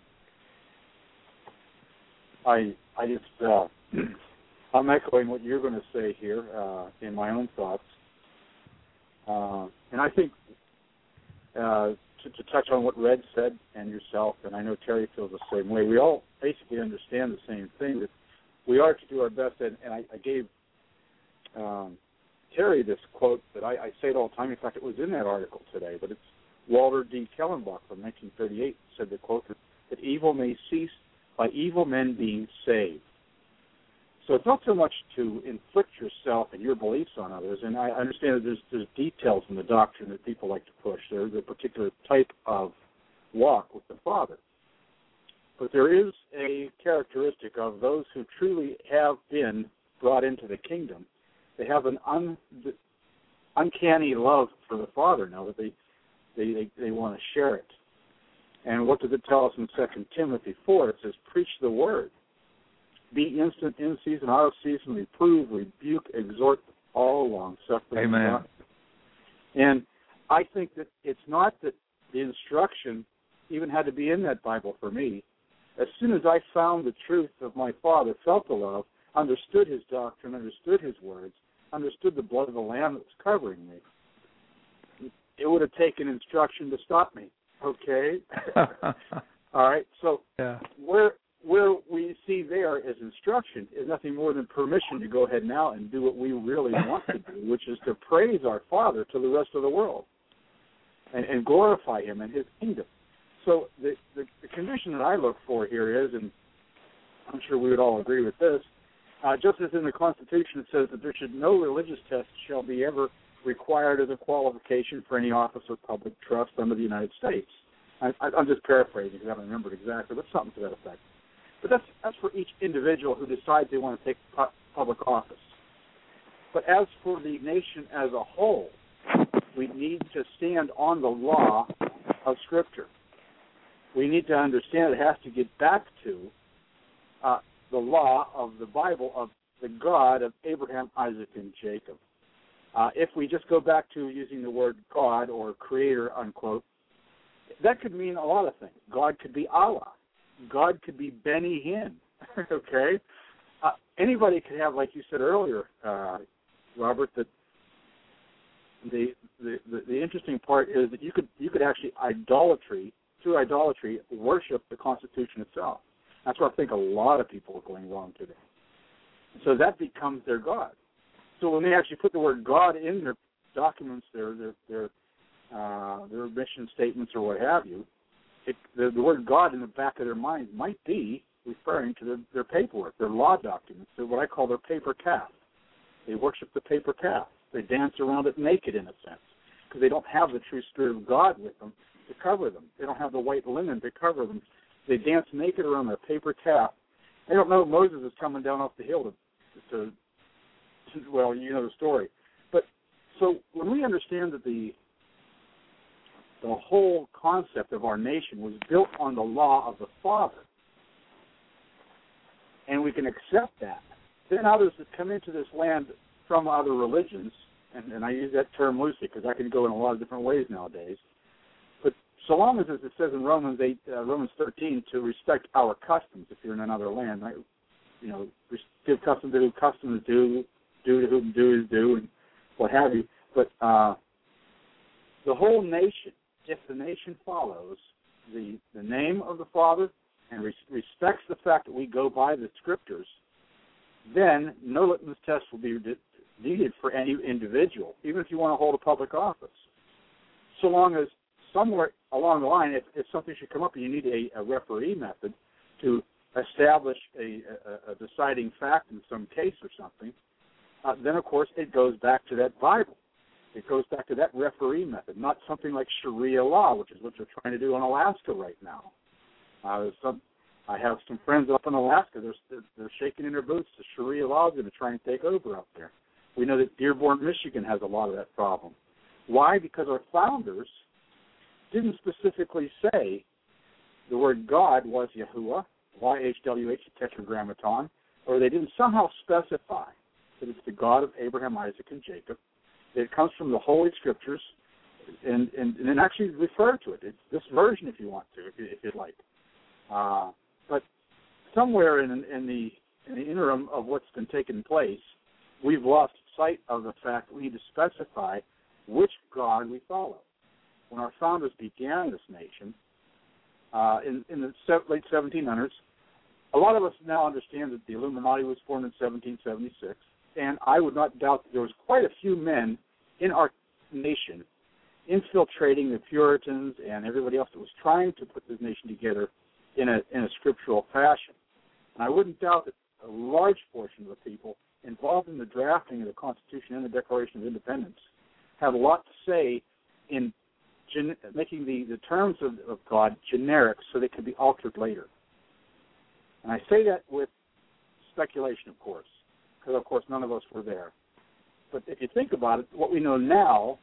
I I just uh, I'm echoing what you're going to say here uh, in my own thoughts, uh, and I think uh, to, to touch on what Red said and yourself, and I know Terry feels the same way. We all basically understand the same thing, that we are to do our best. And, and I, I gave um, Terry this quote that I, I say it all the time. In fact, it was in that article today, but it's Walter D. Kellenbach from nineteen thirty-eight said the quote that evil may cease by evil men being saved. So it's not so much to inflict yourself and your beliefs on others, and I understand that there's, there's details in the doctrine that people like to push. There's a particular type of walk with the Father. But there is a characteristic of those who truly have been brought into the kingdom. They have an un, uncanny love for the Father now that they, they, they, they want to share it. And what does it tell us in Second Timothy four? It says, preach the word. Be instant in season, out of season, reprove, rebuke, exhort, all along suffering. Amen. And I think that it's not that the instruction even had to be in that Bible for me. As soon as I found the truth of my Father, felt the love, understood his doctrine, understood his words, understood the blood of the Lamb that was covering me, it would have taken instruction to stop me. Okay? All right? So yeah. where where we see there as instruction is nothing more than permission to go ahead now and do what we really want to do, which is to praise our Father to the rest of the world and, and glorify him and his kingdom. So the, the, the condition that I look for here is, and I'm sure we would all agree with this, uh, just as in the Constitution it says that there should no religious test shall be ever required as a qualification for any office of public trust under the United States. I, I'm just paraphrasing because I haven't remembered exactly, but something to that effect. But that's that's for each individual who decides they want to take pu- public office. But as for the nation as a whole, we need to stand on the law of Scripture. We need to understand it has to get back to uh, the law of the Bible of the God of Abraham, Isaac, and Jacob. Uh, if we just go back to using the word God or creator, unquote, that could mean a lot of things. God could be Allah. God could be Benny Hinn, okay? Uh, anybody could have, like you said earlier, uh, Robert, that the, the the the interesting part is that you could you could actually idolatry, through idolatry, worship the Constitution itself. That's where I think a lot of people are going wrong today. So that becomes their God. So when they actually put the word God in their documents, their their their, uh, their mission statements or what have you, it, the, the word God in the back of their mind might be referring to their, their paperwork, their law documents, they're what I call their paper calf. They worship the paper calf. They dance around it naked in a sense because they don't have the true Spirit of God with them to cover them. They don't have the white linen to cover them. They dance naked around their paper calf. They don't know Moses is coming down off the hill to, to well, you know the story. But so when we understand that the the whole concept of our nation was built on the law of the Father, and we can accept that, then others that come into this land from other religions, and, and I use that term loosely because I can go in a lot of different ways nowadays, but so long as, as it says in Romans eight, uh, Romans thirteen, to respect our customs if you're in another land, right? You know, give custom to who custom is due, due to whom due is due, and what have you. But uh, the whole nation, if the nation follows the the name of the Father and res- respects the fact that we go by the Scriptures, then no litmus test will be needed for any individual, even if you want to hold a public office. So long as somewhere along the line, if, if something should come up and you need a, a referee method to establish a, a, a deciding fact in some case or something, uh, then, of course, it goes back to that Bible. It goes back to that referee method, not something like Sharia law, which is what they're trying to do in Alaska right now. Uh, some, I have some friends up in Alaska. They're, they're shaking in their boots. The Sharia law is going to try and take over up there. We know that Dearborn, Michigan has a lot of that problem. Why? Because our founders didn't specifically say the word God was Yahuwah, Y H W H, the Tetragrammaton, or they didn't somehow specify that it's the God of Abraham, Isaac, and Jacob. It comes from the Holy Scriptures, and, and, and actually refer to it. It's this version, if you want to, if, you, if you'd like. Uh, but somewhere in, in, the, in the interim of what's been taking place, we've lost sight of the fact that we need to specify which God we follow. When our founders began this nation uh, in, in the late seventeen hundreds, a lot of us now understand that the Illuminati was formed in seventeen seventy-six, and I would not doubt that there was quite a few men in our nation infiltrating the Puritans and everybody else that was trying to put this nation together in a in a scriptural fashion. And I wouldn't doubt that a large portion of the people involved in the drafting of the Constitution and the Declaration of Independence have a lot to say in gen- making the, the terms of, of God generic so they can be altered later. And I say that with speculation, of course, because, of course, none of us were there. But if you think about it, what we know now,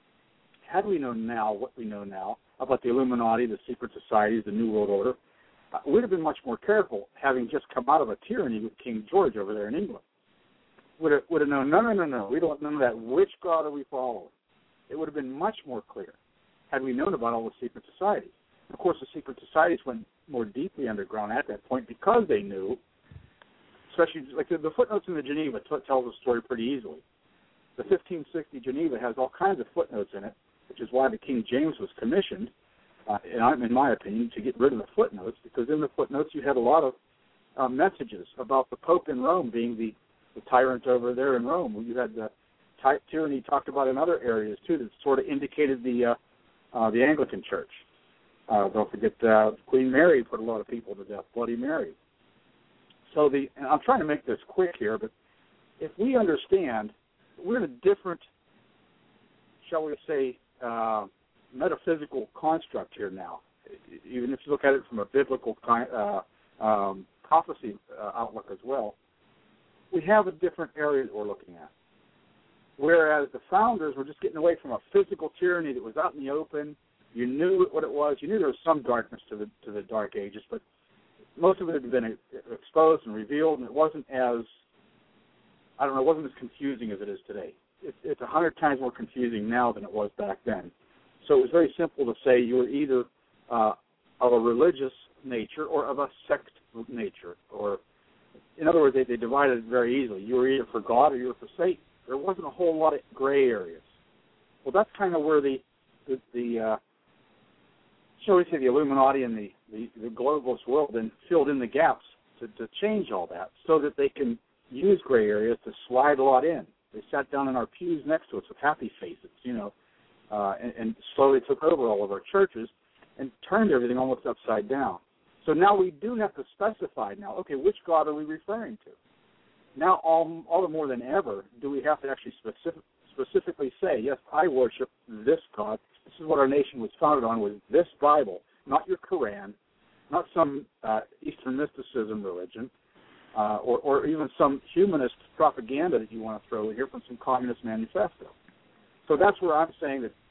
had we known now what we know now about the Illuminati, the secret societies, the New World Order, uh, we'd have been much more careful, having just come out of a tyranny with King George over there in England. Would have, would have known, no, no, no, no, we don't want none of that. Which God are we following? It would have been much more clear had we known about all the secret societies. Of course, the secret societies went more deeply underground at that point because they knew, especially like the, the footnotes in the Geneva t- tells the story pretty easily. The fifteen sixty Geneva has all kinds of footnotes in it, which is why the King James was commissioned, uh, in, in my opinion, to get rid of the footnotes, because in the footnotes you had a lot of uh, messages about the Pope in Rome being the, the tyrant over there in Rome. You had the ty- tyranny talked about in other areas, too, that sort of indicated the uh, uh, the Anglican Church. Uh, don't forget uh, Queen Mary put a lot of people to death, Bloody Mary. So the, and I'm trying to make this quick here, but if we understand we're in a different, shall we say, uh, metaphysical construct here now, even if you look at it from a biblical uh, um, prophecy uh, outlook as well, we have a different area that we're looking at. Whereas the founders were just getting away from a physical tyranny that was out in the open. You knew what it was. You knew there was some darkness to the to the Dark Ages, but most of it had been exposed and revealed, and it wasn't as, I don't know, it wasn't as confusing as it is today. it, it's a hundred times more confusing now than it was back then. So it was very simple to say you were either uh, of a religious nature or of a sect nature. Or, in other words, they, they divided it very easily. You were either for God or you were for Satan. There wasn't a whole lot of gray areas. Well, that's kind of where the, the, the uh, shall we say, the Illuminati and the, the, the globalist world then filled in the gaps to, to change all that so that they can use gray areas to slide a lot in. They sat down in our pews next to us with happy faces, you know, uh, and, and slowly took over all of our churches and turned everything almost upside down. So now we do have to specify now, okay, which God are we referring to? Now all, all the more than ever do we have to actually specific, specifically say, yes, I worship this God. This is what our nation was founded on, was this Bible, not your Quran, not some uh, Eastern mysticism religion, uh, or, or even some humanist propaganda that you want to throw in here from some communist manifesto. So that's where I'm saying that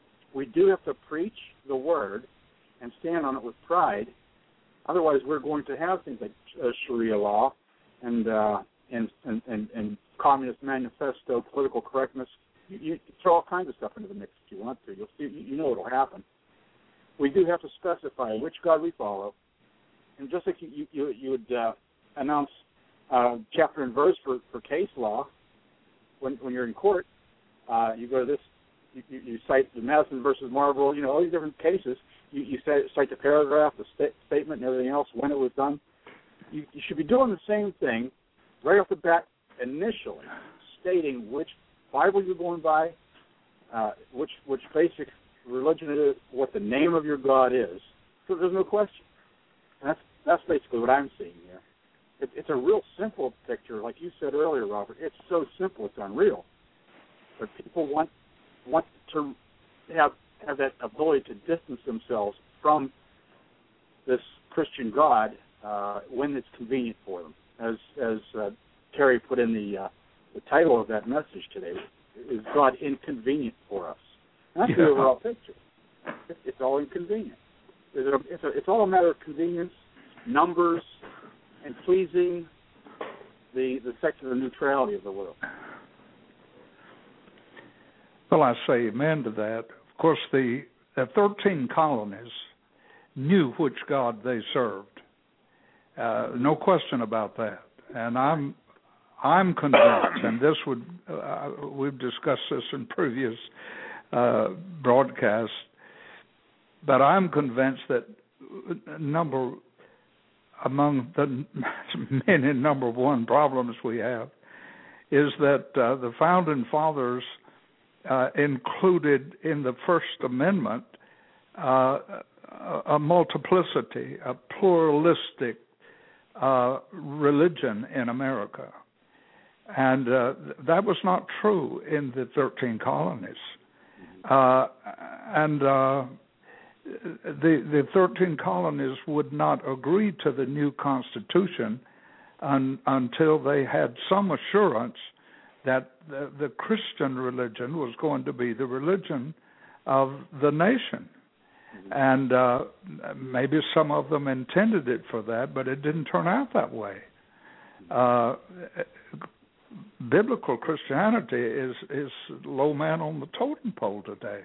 we do have to preach the word and stand on it with pride. Otherwise, we're going to have things like uh, Sharia law and, uh, and, and, and, and communist manifesto, political correctness. You, you throw all kinds of stuff into the mix if you want to. You'll see, you know it will happen. We do have to specify which God we follow. And just like you, you, you would uh, announce uh, chapter and verse for, for case law when, when you're in court, uh, you go to this, you, you cite the Madison versus Marlboro, you know, all these different cases. You, you cite, cite the paragraph, the sta- statement, and everything else, when it was done. You, you should be doing the same thing right off the bat initially, stating which Bible you're going by, uh, which which basic religion it is, what the name of your God is. So there's no question. And that's that's basically what I'm seeing here. It, it's a real simple picture, like you said earlier, Robert. It's so simple, it's unreal. But people want want to have have that ability to distance themselves from this Christian God uh, when it's convenient for them. As as uh, Terry put in the uh, the title of that message today, is God inconvenient for us? And that's yeah. the overall picture. It, it's all inconvenient. It's, a, it's, a, it's all a matter of convenience, numbers, and pleasing the the secular neutrality of the world. Well, I say amen to that. Of course, the, the thirteen colonies knew which God they served. Uh, no question about that. And I'm I'm convinced, and this would uh, we've discussed this in previous uh, broadcasts, but I'm convinced that number among the many number one problems we have is that uh, the founding fathers uh, included in the First Amendment uh, a multiplicity, a pluralistic uh, religion in America. And uh, that was not true in the thirteen colonies. Uh, and uh, the, the thirteen colonies would not agree to the new Constitution un, until they had some assurance that the, the Christian religion was going to be the religion of the nation. And uh, maybe some of them intended it for that, but it didn't turn out that way. Uh, biblical Christianity is, is low man on the totem pole today.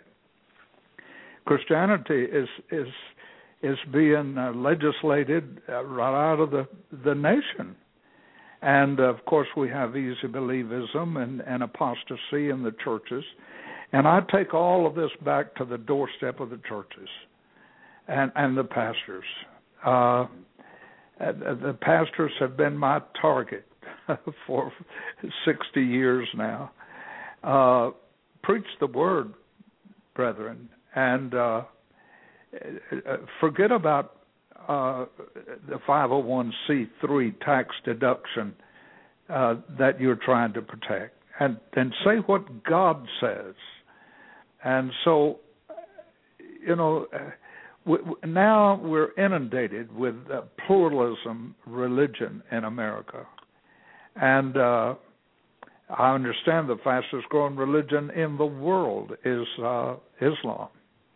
Christianity is is is being uh, legislated uh, right out of the, the nation. And, uh, of course, we have easy believism and, and apostasy in the churches. And I take all of this back to the doorstep of the churches and, and the pastors. Uh, the pastors have been my target for sixty years now. Uh, preach the word, brethren, and uh, forget about uh, the five oh one c three tax deduction uh, that you're trying to protect, and, and say what God says. And so, you know, we, now we're inundated with uh, pluralism religion in America. And uh, I understand the fastest growing religion in the world is uh, Islam.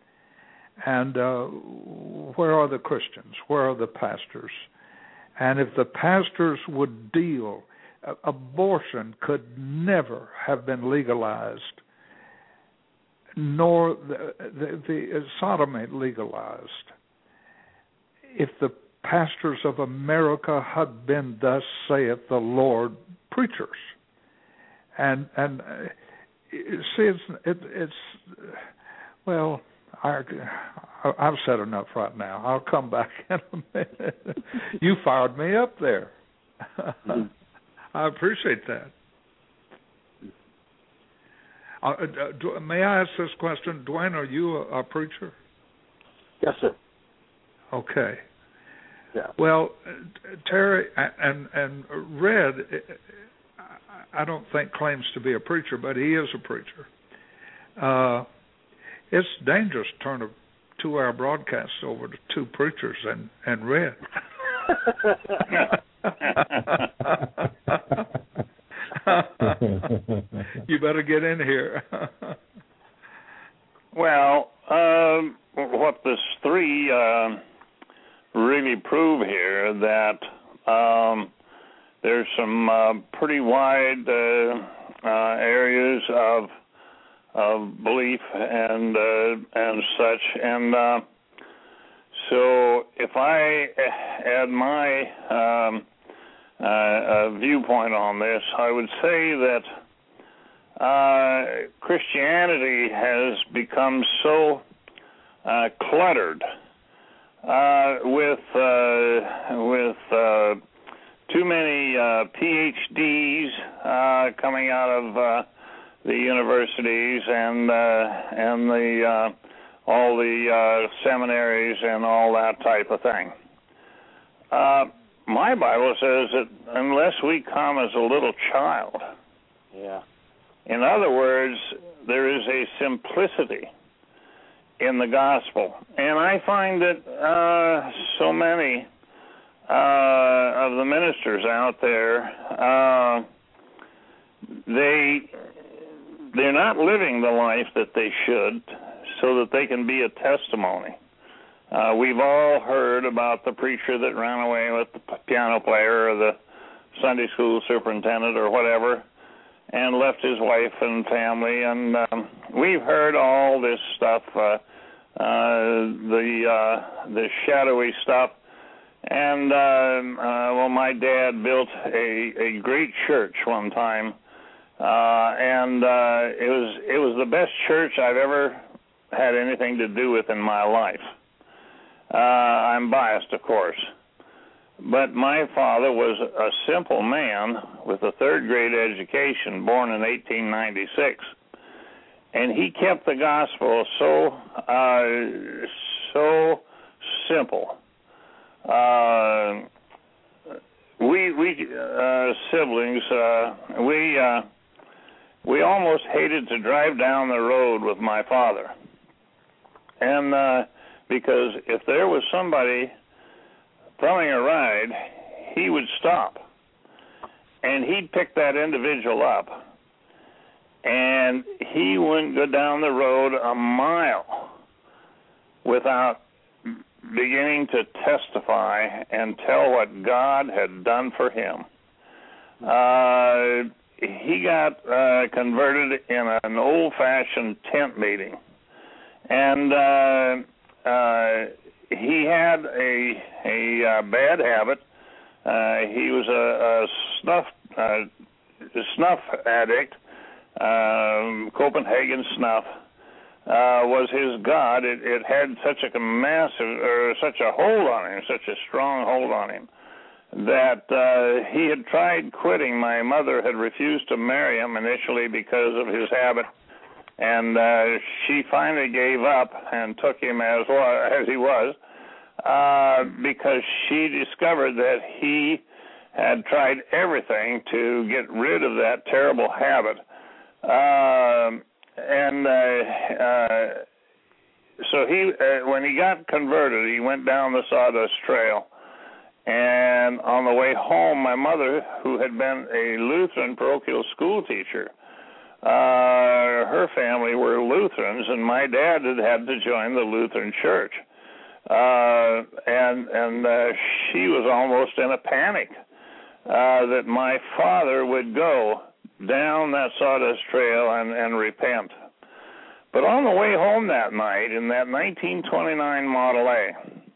And uh, where are the Christians? Where are the pastors? And if the pastors would deal abortion could never have been legalized, nor the, the, the sodomy legalized, if the pastors of America had been "Thus saith the Lord" preachers. And and uh, see, it's it, it's well, I, I've said enough right now. I'll come back in a minute. You fired me up there. Mm-hmm. I appreciate that. Uh, do, may I ask this question, Dwayne? Are you a, a preacher? Yes, sir. Okay. Yeah. Well, Terry and and Red, I don't think claims to be a preacher, but he is a preacher. Uh, it's dangerous to turn a two-hour broadcast over to two preachers and and Red. You better get in here. Well, um, what this three uh, really prove here that um, there's some uh, pretty wide uh, uh, areas of of belief and uh, and such, and uh, so if I add my um, uh, uh, viewpoint on this, I would say that uh, Christianity has become so uh, cluttered uh, with uh, with uh, too many uh, P H Ds uh, coming out of uh, the universities and uh, and the uh, all the uh, seminaries and all that type of thing. Uh, my Bible says that unless we come as a little child, yeah. In other words, there is a simplicity in the gospel, and I find that uh, so many uh, of the ministers out there, uh, they they're not living the life that they should, so that they can be a testimony. Uh, we've all heard about the preacher that ran away with the piano player or the Sunday school superintendent or whatever and left his wife and family. And um, we've heard all this stuff, uh, uh, the uh, the shadowy stuff. And, uh, uh, well, my dad built a, a great church one time, uh, and uh, it was it was the best church I've ever had anything to do with in my life. Uh, I'm biased, of course. But my father was a simple man with a third grade education, born in eighteen ninety-six. And he kept the gospel so, uh, so simple. Uh, we, we uh, siblings, uh, we, uh, we almost hated to drive down the road with my father. And, uh, because if there was somebody throwing a ride, he would stop. And he'd pick that individual up. And he wouldn't go down the road a mile without beginning to testify and tell what God had done for him. Uh, he got uh, converted in an old-fashioned tent meeting. And uh, uh, he had a, a uh, bad habit. Uh, he was a, a snuff uh, snuff addict. Um, Copenhagen snuff uh, was his god. It, it had such a massive, or such a hold on him, such a strong hold on him, that uh, he had tried quitting. My mother had refused to marry him initially because of his habit, and uh, she finally gave up and took him as as he was, uh, because she discovered that he had tried everything to get rid of that terrible habit. Uh, and uh, uh, so he, uh, when he got converted, he went down the Sawdust Trail. And on the way home, my mother, who had been a Lutheran parochial school teacher, uh, her family were Lutherans, and my dad had had to join the Lutheran Church. Uh, and and uh, she was almost in a panic. uh, that my father would go down that sawdust trail and, and repent. But on the way home that night in that nineteen twenty-nine Model A,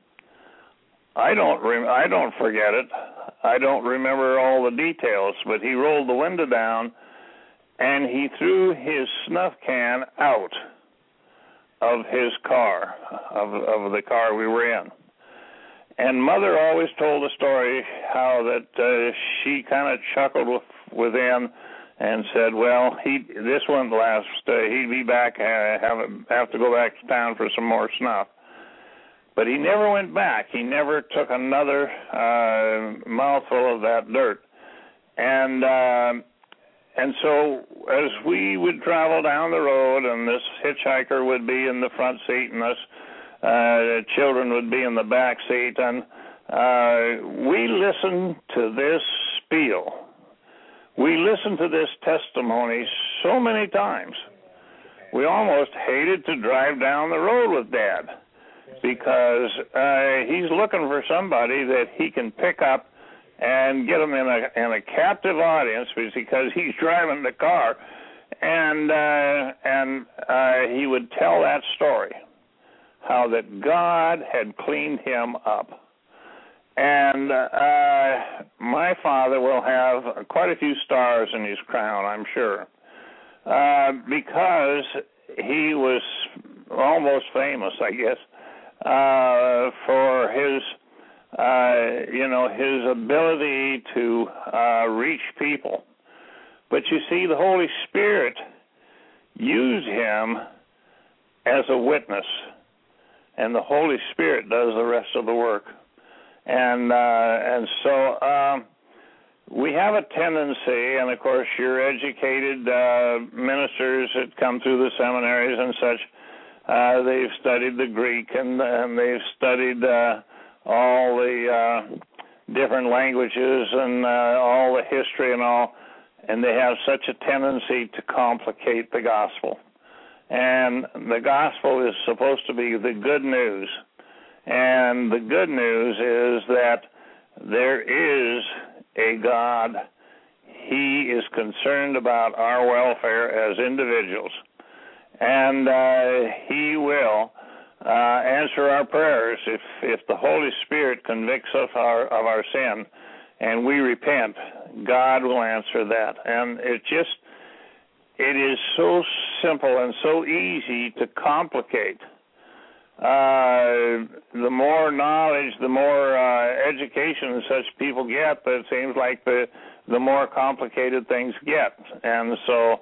I don't rem- I don't forget it. I don't remember all the details, but he rolled the window down and he threw his snuff can out of his car, of of the car we were in. And Mother always told the story how that uh, she kind of chuckled with, within and said, well, he this won't last. Uh, he'd be back, uh, have, have to go back to town for some more snuff. But he never went back. He never took another uh, mouthful of that dirt. And uh, and so as we would travel down the road, and this hitchhiker would be in the front seat, and us uh, children would be in the back seat, and uh, we listened to this spiel. We listened to this testimony so many times. We almost hated to drive down the road with Dad, because uh, he's looking for somebody that he can pick up and get him in a in a captive audience, because he's driving the car, and uh, and uh, he would tell that story, how that God had cleaned him up. And uh, my father will have quite a few stars in his crown, I'm sure, uh, because he was almost famous, I guess, uh, for his, uh, you know, his ability to uh, reach people. But you see, the Holy Spirit used him as a witness, and the Holy Spirit does the rest of the work. And uh, and so um, we have a tendency, and of course your educated uh, ministers that come through the seminaries and such, uh, they've studied the Greek, and, and they've studied uh, all the uh, different languages and uh, all the history and all, and they have such a tendency to complicate the gospel. And the gospel is supposed to be the good news. And the good news is that there is a God. He is concerned about our welfare as individuals. And uh, he will uh, answer our prayers if, if the Holy Spirit convicts us our, of our sin and we repent. God will answer that. And it just, it is so simple and so easy to complicate. Uh, the more knowledge, the more uh, education such people get, but it seems like the the more complicated things get. And so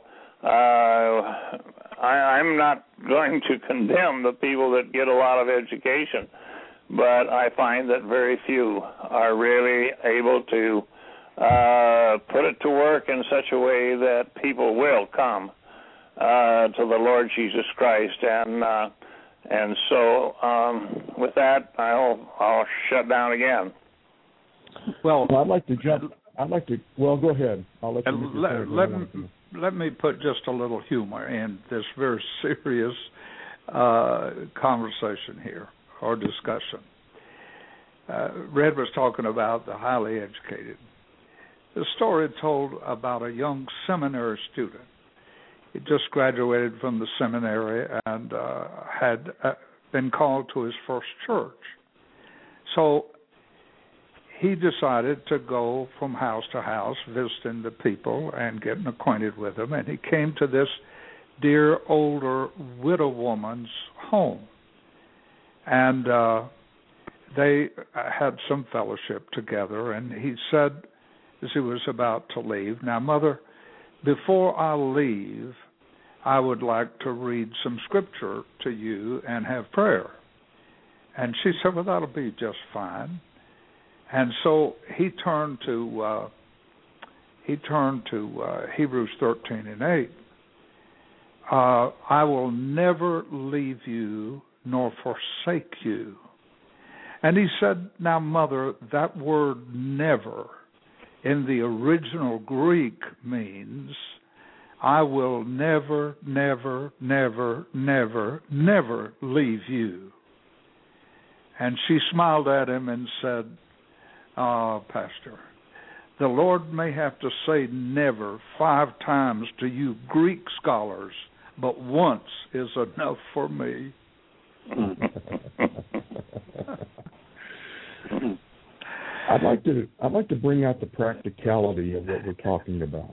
uh, I, I'm not going to condemn the people that get a lot of education, but I find that very few are really able to uh, put it to work in such a way that people will come uh, to the Lord Jesus Christ. And uh, And so, um, with that, I'll I'll shut down again. Well, I'd like to jump. I'd like to. Well, go ahead. I'll let you. Let, let, me, let me put just a little humor in this very serious uh, conversation here or discussion. Uh, Red was talking about the highly educated. The story told about a young seminary student. He just graduated from the seminary and uh, had uh, been called to his first church. So he decided to go from house to house, visiting the people and getting acquainted with them. And he came to this dear older widow woman's home. And uh, they had some fellowship together. And he said, as he was about to leave, "Now, Mother, before I leave, I would like to read some scripture to you and have prayer." And she said, "Well, that'll be just fine." And so he turned to uh, he turned to uh, Hebrews thirteen and eight. Uh, "I will never leave you nor forsake you." And he said, "Now, Mother, that word 'never' in the original Greek means I will never, never, never, never, never leave you." And she smiled at him and said, "Oh, Pastor, The Lord may have to say never five times to you Greek scholars, but once is enough for me. I'd like to I'd like to bring out the practicality of what we're talking about.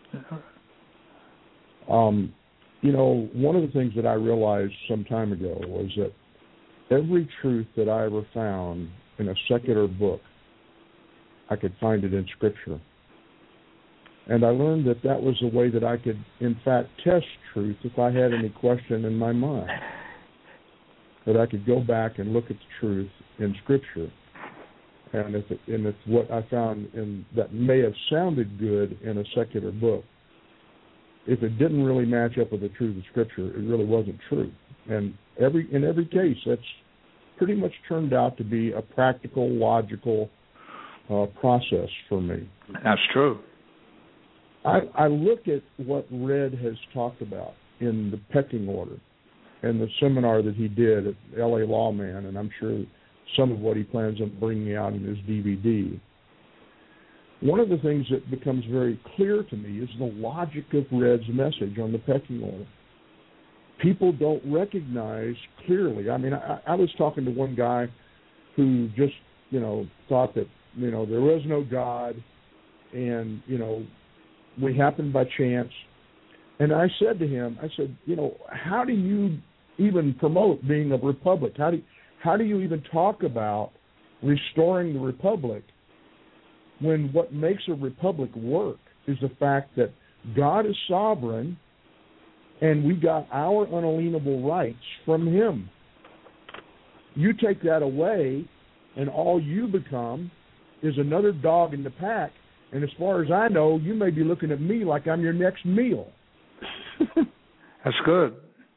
Um, you know, one of the things that I realized some time ago was that every truth that I ever found in a secular book, I could find it in Scripture. And I learned that that was a way that I could, in fact, test truth if I had any question in my mind. That I could go back and look at the truth in Scripture. And if, it, and if what I found in, that may have sounded good in a secular book, if it didn't really match up with the truth of Scripture, it really wasn't true. And every in every case, that's pretty much turned out to be a practical, logical uh, process for me. That's true. I, I look at what Red has talked about in the pecking order and the seminar that he did at L A Lawman, and I'm sure some of what he plans on bringing out in his D V D. One of the things that becomes very clear to me is the logic of Red's message on the pecking order. People don't recognize clearly. I mean, I, I was talking to one guy who just, you know, thought that, you know, there was no God and, you know, we happened by chance. And I said to him, I said, you know, how do you even promote being a republic? How do you, how do you even talk about restoring the republic when what makes a republic work is the fact that God is sovereign and we got our unalienable rights from him? You take that away and all you become is another dog in the pack. And as far as I know, you may be looking at me like I'm your next meal. That's good.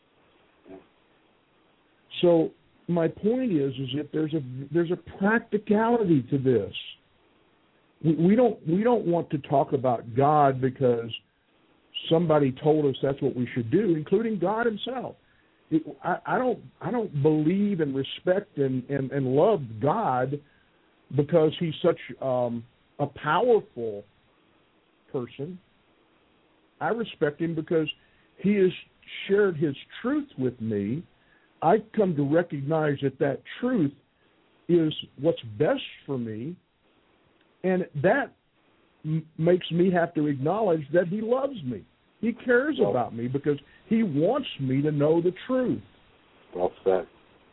So my point is, is that there's a there's a practicality to this. We, we don't we don't want to talk about God because somebody told us that's what we should do, including God himself. It, I, I don't I don't believe and respect and, and, and love God because he's such um, a powerful person. I respect him because he has shared his truth with me. I come to recognize that that truth is what's best for me, and that m- makes me have to acknowledge that he loves me. He cares well, about me because he wants me to know the truth. Well said.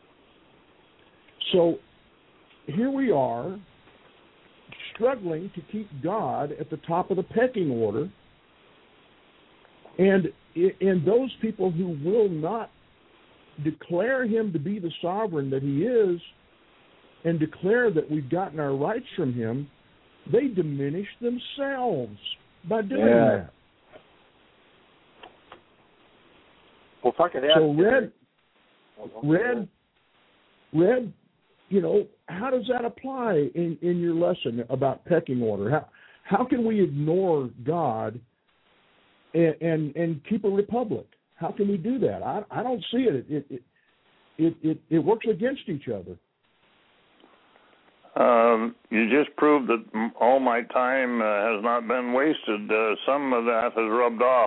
So here we are, struggling to keep God at the top of the pecking order, and and those people who will not declare him to be the sovereign that he is and declare that we've gotten our rights from him, they diminish themselves by doing yeah. that. Well, if I could add, so Red, Red, Red, you know, how does that apply in, in your lesson about pecking order? How how can we ignore God and and, and keep a republic? How can we do that? I, I don't see it. It, it it it it works against each other. Um, you just proved that all my time uh, has not been wasted. Uh, some of that has rubbed off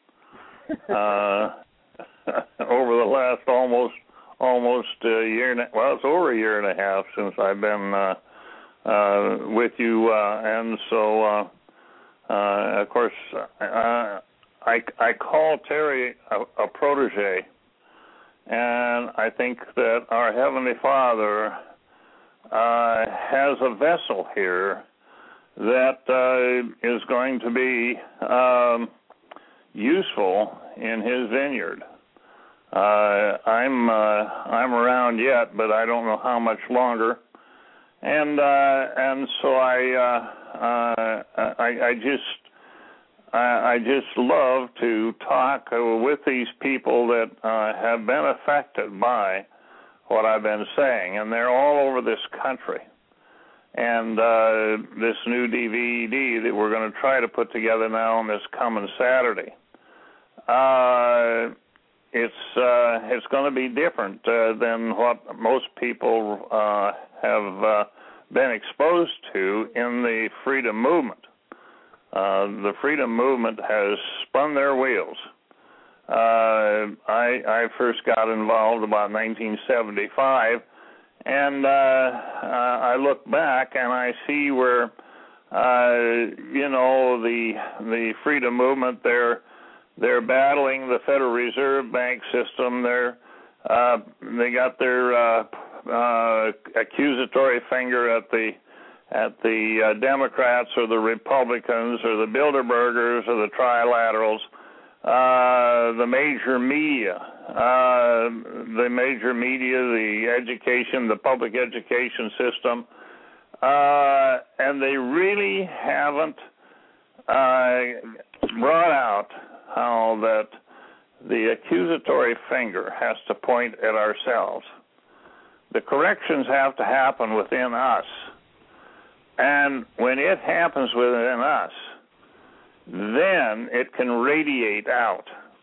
uh, over the last almost almost a year. And a, well, it's over a year and a half since I've been uh, uh, with you, uh, and so uh, uh, of course. Uh, I, I call Terry a, a protege, and I think that our Heavenly Father uh, has a vessel here that uh, is going to be um, useful in His vineyard. Uh, I'm uh, I'm around yet, but I don't know how much longer, and uh, and so I uh, uh, I, I just. I just love to talk with these people that uh, have been affected by what I've been saying, and they're all over this country. And uh, this new D V D that we're going to try to put together now on this coming Saturday, uh, it's uh, it's going to be different uh, than what most people uh, have uh, been exposed to in the freedom movement. uh, the freedom movement has spun their wheels. Uh, I, I first got involved about nineteen seventy-five, and uh, uh, I look back and I see where, uh, you know, the the freedom movement, they're they're battling the Federal Reserve Bank system. They're uh, they got their uh, uh, accusatory finger at the at the uh, Democrats or the Republicans or the Bilderbergers or the Trilaterals. Uh, the major media, uh, the major media, the education, the public education system, uh, and they really haven't uh, brought out how that the accusatory finger has to point at ourselves. The corrections have to happen within us, and when it happens within us, then it can radiate out.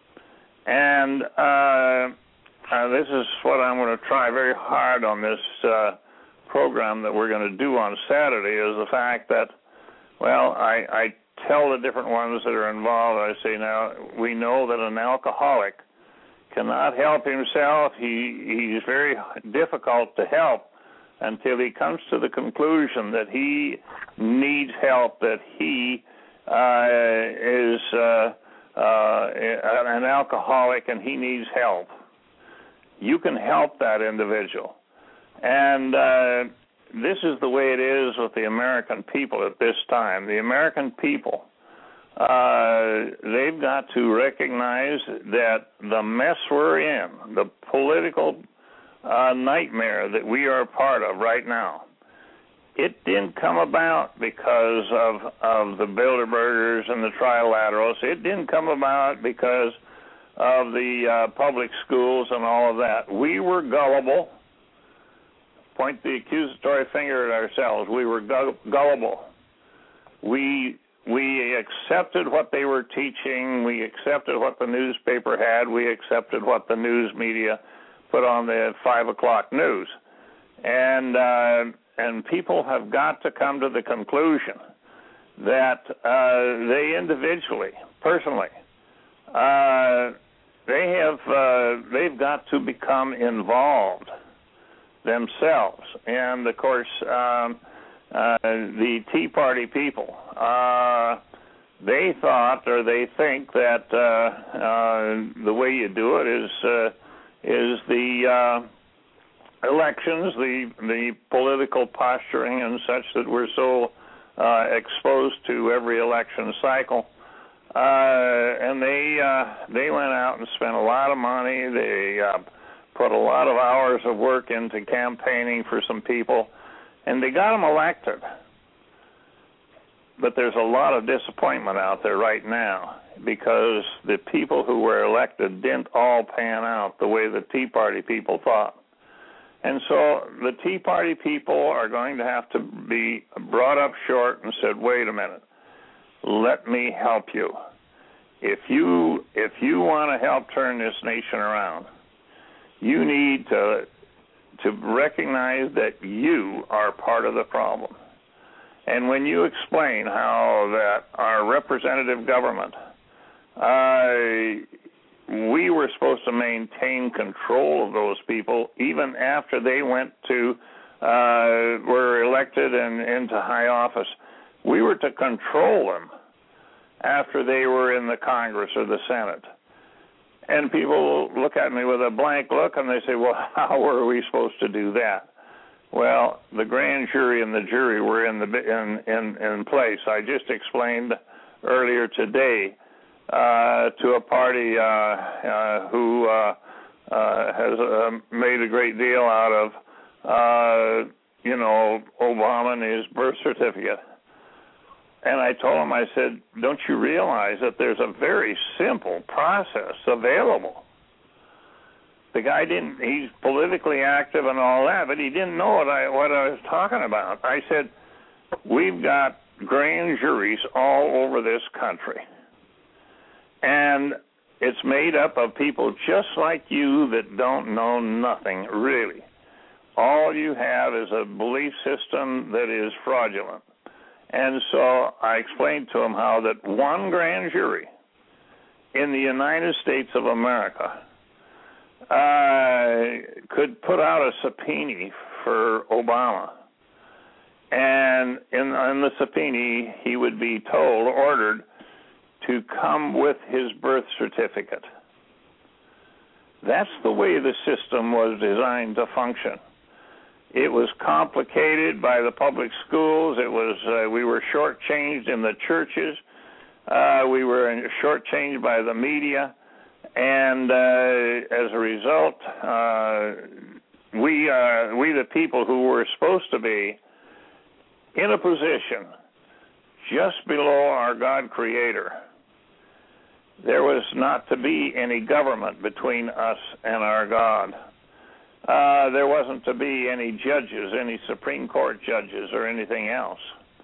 And uh, uh, this is what I'm going to try very hard on this uh, program that we're going to do on Saturday, is the fact that, well, I, I tell the different ones that are involved, I say, now, we know that an alcoholic cannot help himself. He He's very difficult to help until he comes to the conclusion that he needs help, that he Uh, is uh, uh, an alcoholic and he needs help. You can help that individual. And uh, this is the way it is with the American people at this time. The American people, uh, they've got to recognize that the mess we're in, the political uh, nightmare that we are a part of right now, it didn't come about because of of the Bilderbergers and the Trilaterals. It didn't come about because of the uh, public schools and all of that. We were gullible. Point the accusatory finger at ourselves. We were gu- gullible. We we accepted what they were teaching. We accepted what the newspaper had. We accepted what the news media put on the five o'clock news. And uh, And people have got to come to the conclusion that uh, they individually, personally, uh, they have uh, they've got to become involved themselves. And of course, um, uh, the Tea Party people, uh, they thought or they think that uh, uh, the way you do it is uh, is the uh, elections, the the political posturing and such that we're so uh, exposed to every election cycle, uh, and they uh, they went out and spent a lot of money. They uh, put a lot of hours of work into campaigning for some people, and they got them elected. But there's a lot of disappointment out there right now because the people who were elected didn't all pan out the way the Tea Party people thought. And so the Tea Party people are going to have to be brought up short and said, wait a minute, let me help you. If you if you want to help turn this nation around, you need to to recognize that you are part of the problem. And when you explain how that our representative government, uh, we were supposed to maintain control of those people even after they went to, uh, were elected and into high office. We were to control them after they were in the Congress or the Senate. And people look at me with a blank look and they say, well, how were we supposed to do that? Well, the grand jury and the jury were in the in in, in place. I just explained earlier today uh, to a party uh, uh, who uh, uh, has uh, made a great deal out of, uh, you know, Obama and his birth certificate. And I told him, I said, don't you realize that there's a very simple process available? The guy didn't, he's politically active and all that, but he didn't know what I, what I was talking about. I said, we've got grand juries all over this country. And it's made up of people just like you that don't know nothing, really. All you have is a belief system that is fraudulent. And so I explained to him how that one grand jury in the United States of America uh, could put out a subpoena for Obama. And in, in the subpoena, he would be told, ordered, to come with his birth certificate. That's the way the system was designed to function. It was complicated by the public schools. It was uh, we were shortchanged in the churches. Uh, we were shortchanged by the media, and uh, as a result, uh, we uh, we the people who were supposed to be in a position just below our God Creator. There was not to be any government between us and our God. Uh, there wasn't to be any judges, any Supreme Court judges or anything else.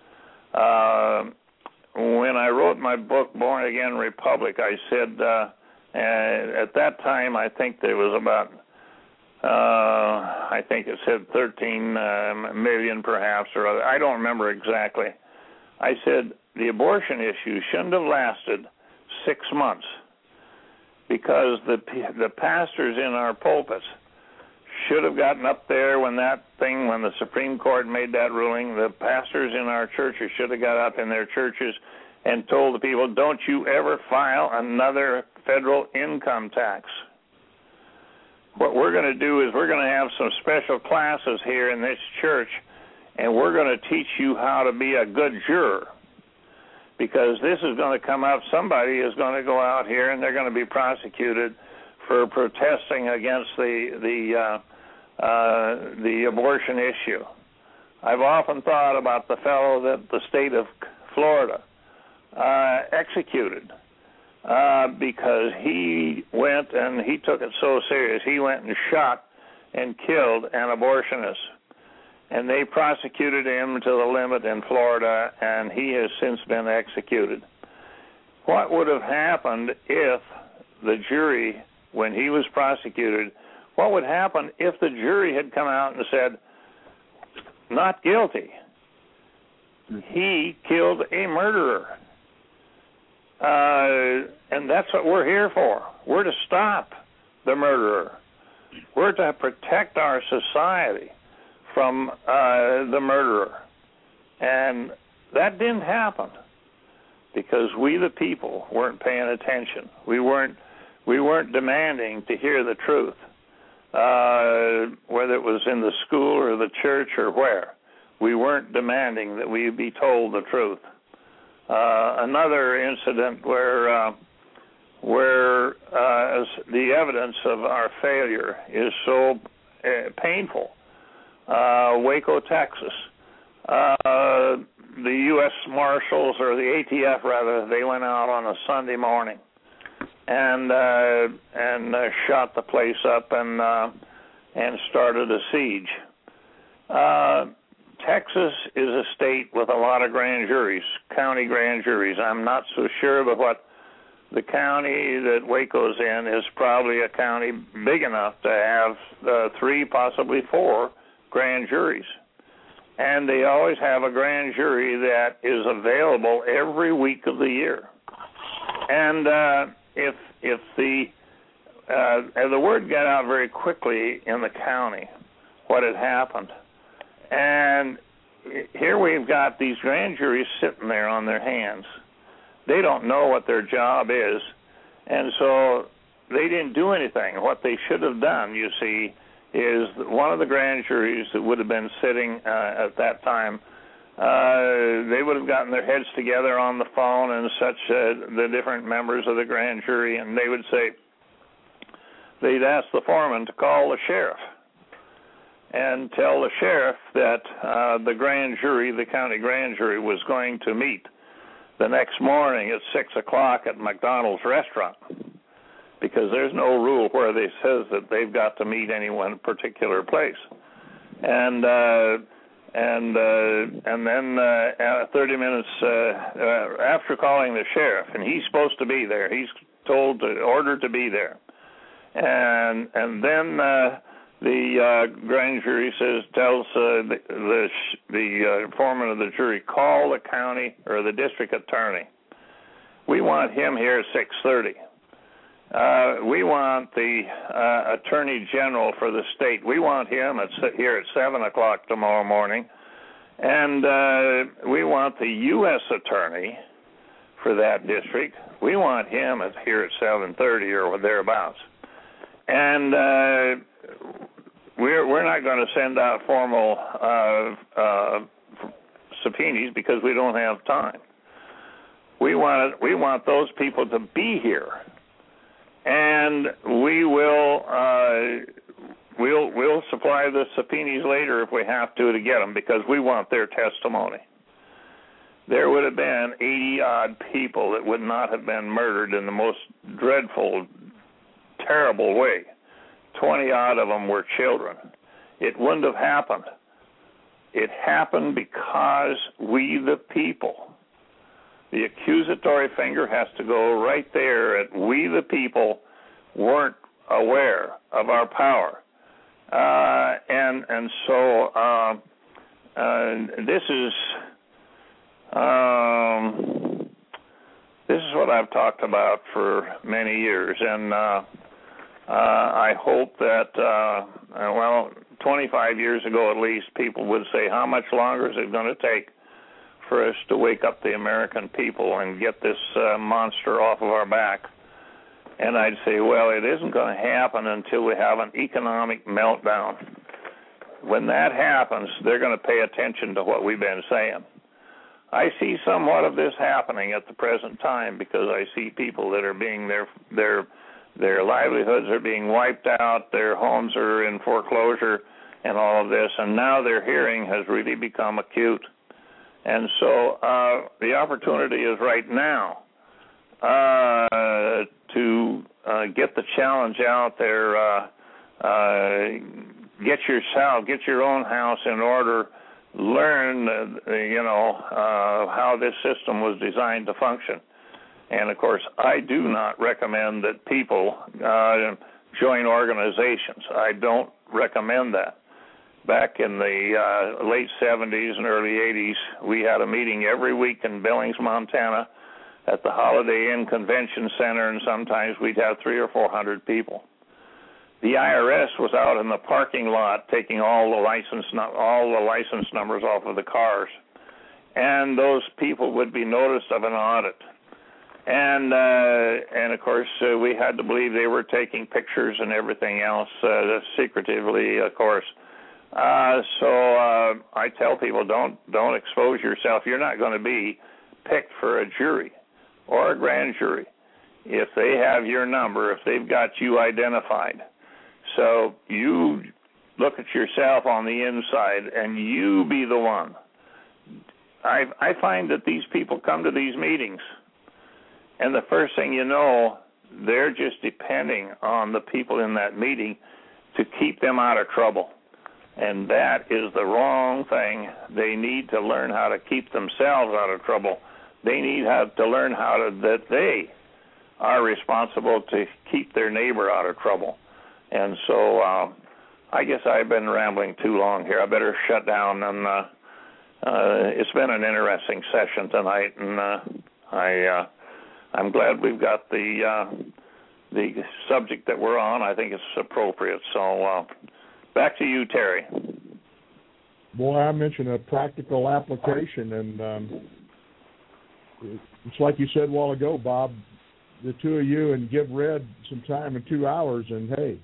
Uh, when I wrote my book, Born Again Republic, I said, uh, at that time, I think there was about, uh, I think it said thirteen uh, million perhaps, or other, I don't remember exactly. I said the abortion issue shouldn't have lasted six months because the the pastors in our pulpits should have gotten up there when that thing, when the Supreme Court made that ruling. The pastors in our churches should have got up in their churches and told the people, don't you ever file another federal income tax. What we're going to do is we're going to have some special classes here in this church, and we're going to teach you how to be a good juror. Because this is going to come up, somebody is going to go out here and they're going to be prosecuted for protesting against the the uh, uh, the abortion issue. I've often thought about the fellow that the state of Florida uh, executed uh, because he went and he took it so serious. He went and shot and killed an abortionist. And they prosecuted him to the limit in Florida, and he has since been executed. What would have happened if the jury, when he was prosecuted, what would happen if the jury had come out and said, not guilty? He killed a murderer. Uh, and that's what we're here for. We're to stop the murderer. We're to protect our society from uh, the murderer. And that didn't happen because we, the people, weren't paying attention. We weren't we weren't demanding to hear the truth, uh, whether it was in the school or the church or where. We weren't demanding that we be told the truth. Uh, another incident where uh, where uh, the evidence of our failure is so uh, painful. Uh, Waco, Texas. Uh, the U S Marshals, or the A T F rather, they went out on a Sunday morning and uh, and uh, shot the place up and uh, and started a siege. Uh, Texas is a state with a lot of grand juries, county grand juries. I'm not so sure about what the county that Waco's in is probably a county big enough to have uh, three, possibly four grand juries. And they always have a grand jury that is available every week of the year. And uh, if if the uh, the word got out very quickly in the county what had happened, and here we've got these grand juries sitting there on their hands. They don't know what their job is, and so they didn't do anything. What they should have done, you see, is one of the grand juries that would have been sitting uh, at that time, uh, they would have gotten their heads together on the phone and such, uh, the different members of the grand jury, and they would say, they'd ask the foreman to call the sheriff and tell the sheriff that uh, the grand jury, the county grand jury, was going to meet the next morning at six o'clock at McDonald's restaurant, because there's no rule where they says that they've got to meet any one particular place. And uh, and uh, and then uh, thirty minutes uh, uh, after calling the sheriff, and he's supposed to be there. He's told to order to be there. And and then uh, the uh, grand jury says, tells uh, the the, the uh, foreman of the jury, call the county or the district attorney. We want him here at six thirty. Uh, we want the uh, attorney general for the state. We want him at, here at seven o'clock tomorrow morning. And uh, we want the U S attorney for that district. We want him at, here at seven thirty or thereabouts. And uh, we're we're not going to send out formal uh, uh, subpoenas because we don't have time. We want we want those people to be here, and we will uh, we'll we'll supply the subpoenas later if we have to to get them because we want their testimony. There would have been eighty odd people that would not have been murdered in the most dreadful, terrible way. twenty odd of them were children. It wouldn't have happened. It happened because we, the people, the accusatory finger has to go right there at we, the people, weren't aware of our power. Uh, and and so uh, uh, this is um, this is what I've talked about for many years, and uh, uh, I hope that uh, well, twenty-five years ago at least, people would say, how much longer is it going to take for us to wake up the American people and get this uh, monster off of our back? And I'd say, well, it isn't going to happen until we have an economic meltdown. When that happens, they're going to pay attention to what we've been saying. I see somewhat of this happening at the present time because I see people that are being, their their their livelihoods are being wiped out, their homes are in foreclosure and all of this, and now their hearing has really become acute. And so uh, the opportunity is right now uh, to uh, get the challenge out there, uh, uh, get yourself, get your own house in order, learn, uh, you know, uh, how this system was designed to function. And, of course, I do not recommend that people uh, join organizations. I don't recommend that. Back in the uh, late seventies and early eighties, we had a meeting every week in Billings, Montana, at the Holiday Inn Convention Center, and sometimes we'd have three or four hundred people. The I R S was out in the parking lot taking all the license all the license numbers off of the cars, and those people would be noticed of an audit. And uh, and of course uh, we had to believe they were taking pictures and everything else uh, secretively, of course. Uh, so uh, I tell people, don't don't expose yourself. You're not going to be picked for a jury or a grand jury if they have your number, if they've got you identified. So you look at yourself on the inside and you be the one. I I find that these people come to these meetings, and the first thing you know, they're just depending on the people in that meeting to keep them out of trouble. And that is the wrong thing. They need to learn how to keep themselves out of trouble. They need how to learn how to, that they are responsible to keep their neighbor out of trouble. And so uh, I guess I've been rambling too long here. I better shut down. And uh, uh, it's been an interesting session tonight, and uh, I, uh, I'm glad we've got the uh, the subject that we're on. I think it's appropriate. So uh, back to you, Terry. Boy, I mentioned a practical application, and um, it's like you said a while ago, Bob, the two of you and give Red some time in two hours, and hey.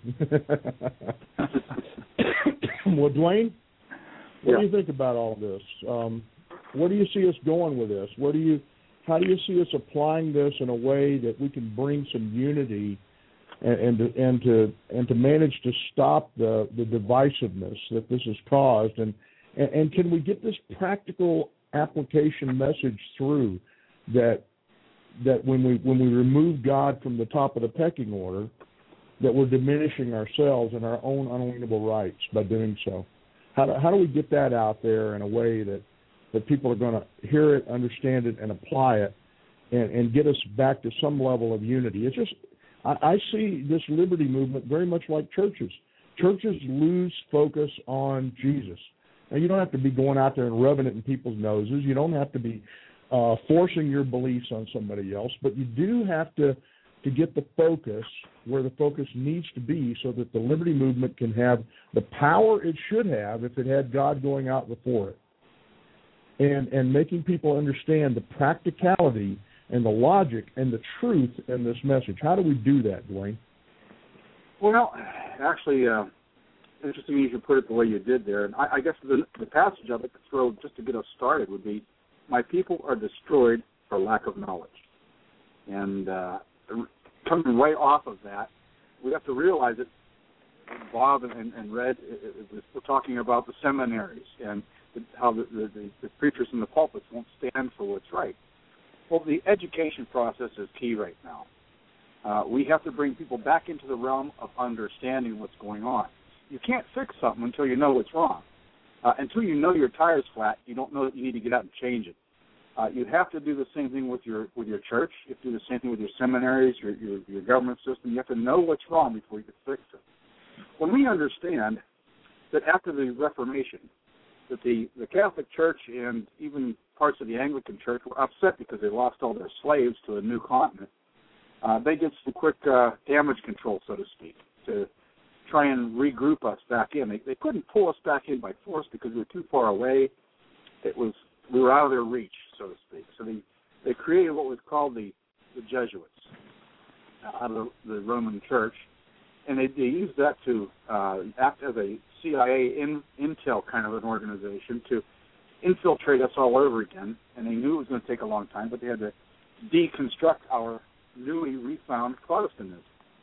Well, Dwayne, what yeah. do you think about all this? Um, where do you see us going with this? Where do you, how do you see us applying this in a way that we can bring some unity and, and to and to and to manage to stop the, the divisiveness that this has caused, and, and and can we get this practical application message through that that when we when we remove God from the top of the pecking order, that we're diminishing ourselves and our own unalienable rights by doing so? How do, how do we get that out there in a way that, that people are going to hear it, understand it, and apply it, and, and get us back to some level of unity? It's just I, I see this liberty movement very much like churches. churches lose focus on Jesus. Now, you don't have to be going out there and rubbing it in people's noses. You don't have to be uh, forcing your beliefs on somebody else, but you do have to, to get the focus where the focus needs to be so that the liberty movement can have the power it should have if it had God going out before it. And, and making people understand the practicality and the logic and the truth in this message. How do we do that, Dwayne? Well, actually, uh, interesting you should put it the way you did there. And I, I guess the, the passage I would throw just to get us started would be, my people are destroyed for lack of knowledge. And uh, coming right off of that, we have to realize that Bob and, and Red, it, it, we're talking about the seminaries and how the, the, the preachers in the pulpits won't stand for what's right. Well, the education process is key right now. Uh, we have to bring people back into the realm of understanding what's going on. You can't fix something until you know what's wrong. Uh, until you know your tire's flat, you don't know that you need to get out and change it. Uh, you have to do the same thing with your with your church. You have to do the same thing with your seminaries, your, your, your government system. You have to know what's wrong before you can fix it. When we understand that after the Reformation, that the, the Catholic Church and even parts of the Anglican Church were upset because they lost all their slaves to a new continent, uh, they did some quick uh, damage control, so to speak, to try and regroup us back in. They, they couldn't pull us back in by force because we were too far away. It was we were out of their reach, so to speak. So they, they created what was called the, the Jesuits out of the, the Roman Church, and they, they used that to uh, act as a C I A in, intel kind of an organization to infiltrate us all over again, and they knew it was going to take a long time, but they had to deconstruct our newly refound Protestantism.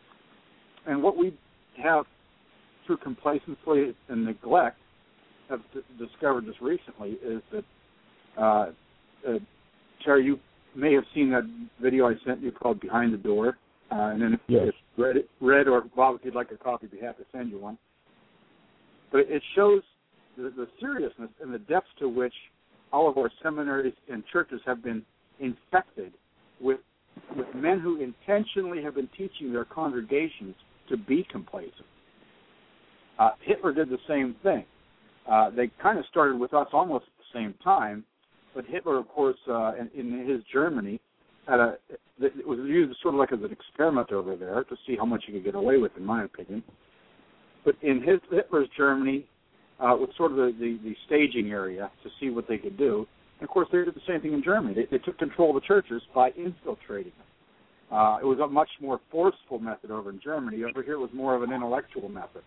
And what we have, through complacency and neglect, have d- discovered just recently is that, uh, uh, Terry, you may have seen that video I sent you called Behind the Door, uh, and then if, yes. if Red, Red or Bob, if you'd like a copy, I'd be happy to send you one. But it shows the, the seriousness and the depths to which all of our seminaries and churches have been infected with with men who intentionally have been teaching their congregations to be complacent. Uh, Hitler did the same thing. Uh, they kind of started with us almost at the same time, but Hitler, of course, uh, in, in his Germany, had a it was used sort of like as an experiment over there to see how much he could get away with, in my opinion. But in his Hitler's Germany, uh, was sort of the, the, the staging area to see what they could do. And, of course, they did the same thing in Germany. They, they took control of the churches by infiltrating them. Uh, it was a much more forceful method over in Germany. Over here it was more of an intellectual method.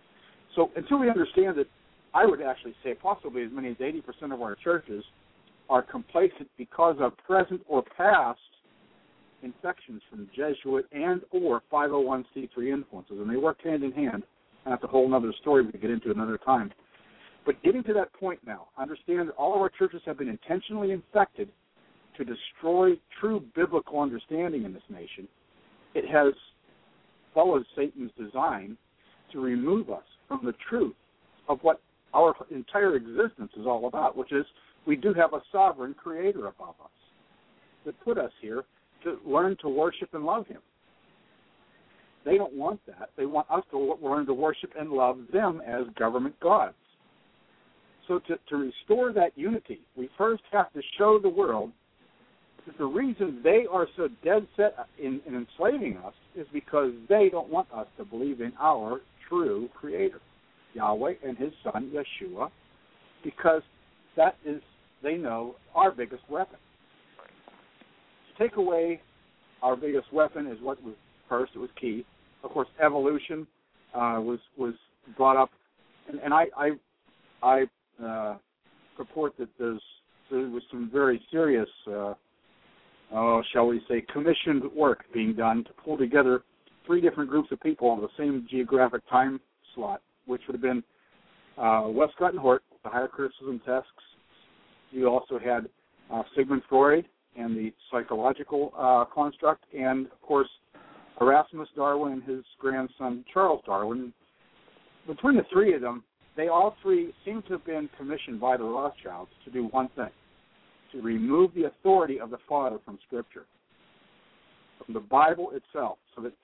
So until we understand that, I would actually say possibly as many as eighty percent of our churches are complacent because of present or past infections from Jesuit and or five oh one c three influences, and they work hand in hand. And that's a whole other story we could get into another time. But getting to that point now, understand that all of our churches have been intentionally infected to destroy true biblical understanding in this nation. It has followed Satan's design to remove us from the truth of what our entire existence is all about, which is we do have a sovereign creator above us that put us here to learn to worship and love him. They don't want that. They want us to learn to worship and love them as government gods. So to, to restore that unity, we first have to show the world that the reason they are so dead set in, in enslaving us is because they don't want us to believe in our true creator, Yahweh and his son, Yeshua, because that is, they know, our biggest weapon. To take away our biggest weapon is what was first, it was key. Of course, evolution uh, was was brought up, and, and I I, I uh, purport that there's there was some very serious, uh, oh, shall we say, commissioned work being done to pull together three different groups of people on the same geographic time slot, which would have been uh, Westcott and Hort, the higher criticism tests. You also had uh, Sigmund Freud and the psychological uh, construct, and, of course, Erasmus Darwin and his grandson Charles Darwin. Between the three of them, they all three seem to have been commissioned by the Rothschilds to do one thing, to remove the authority of the Father from Scripture, from the Bible itself, so that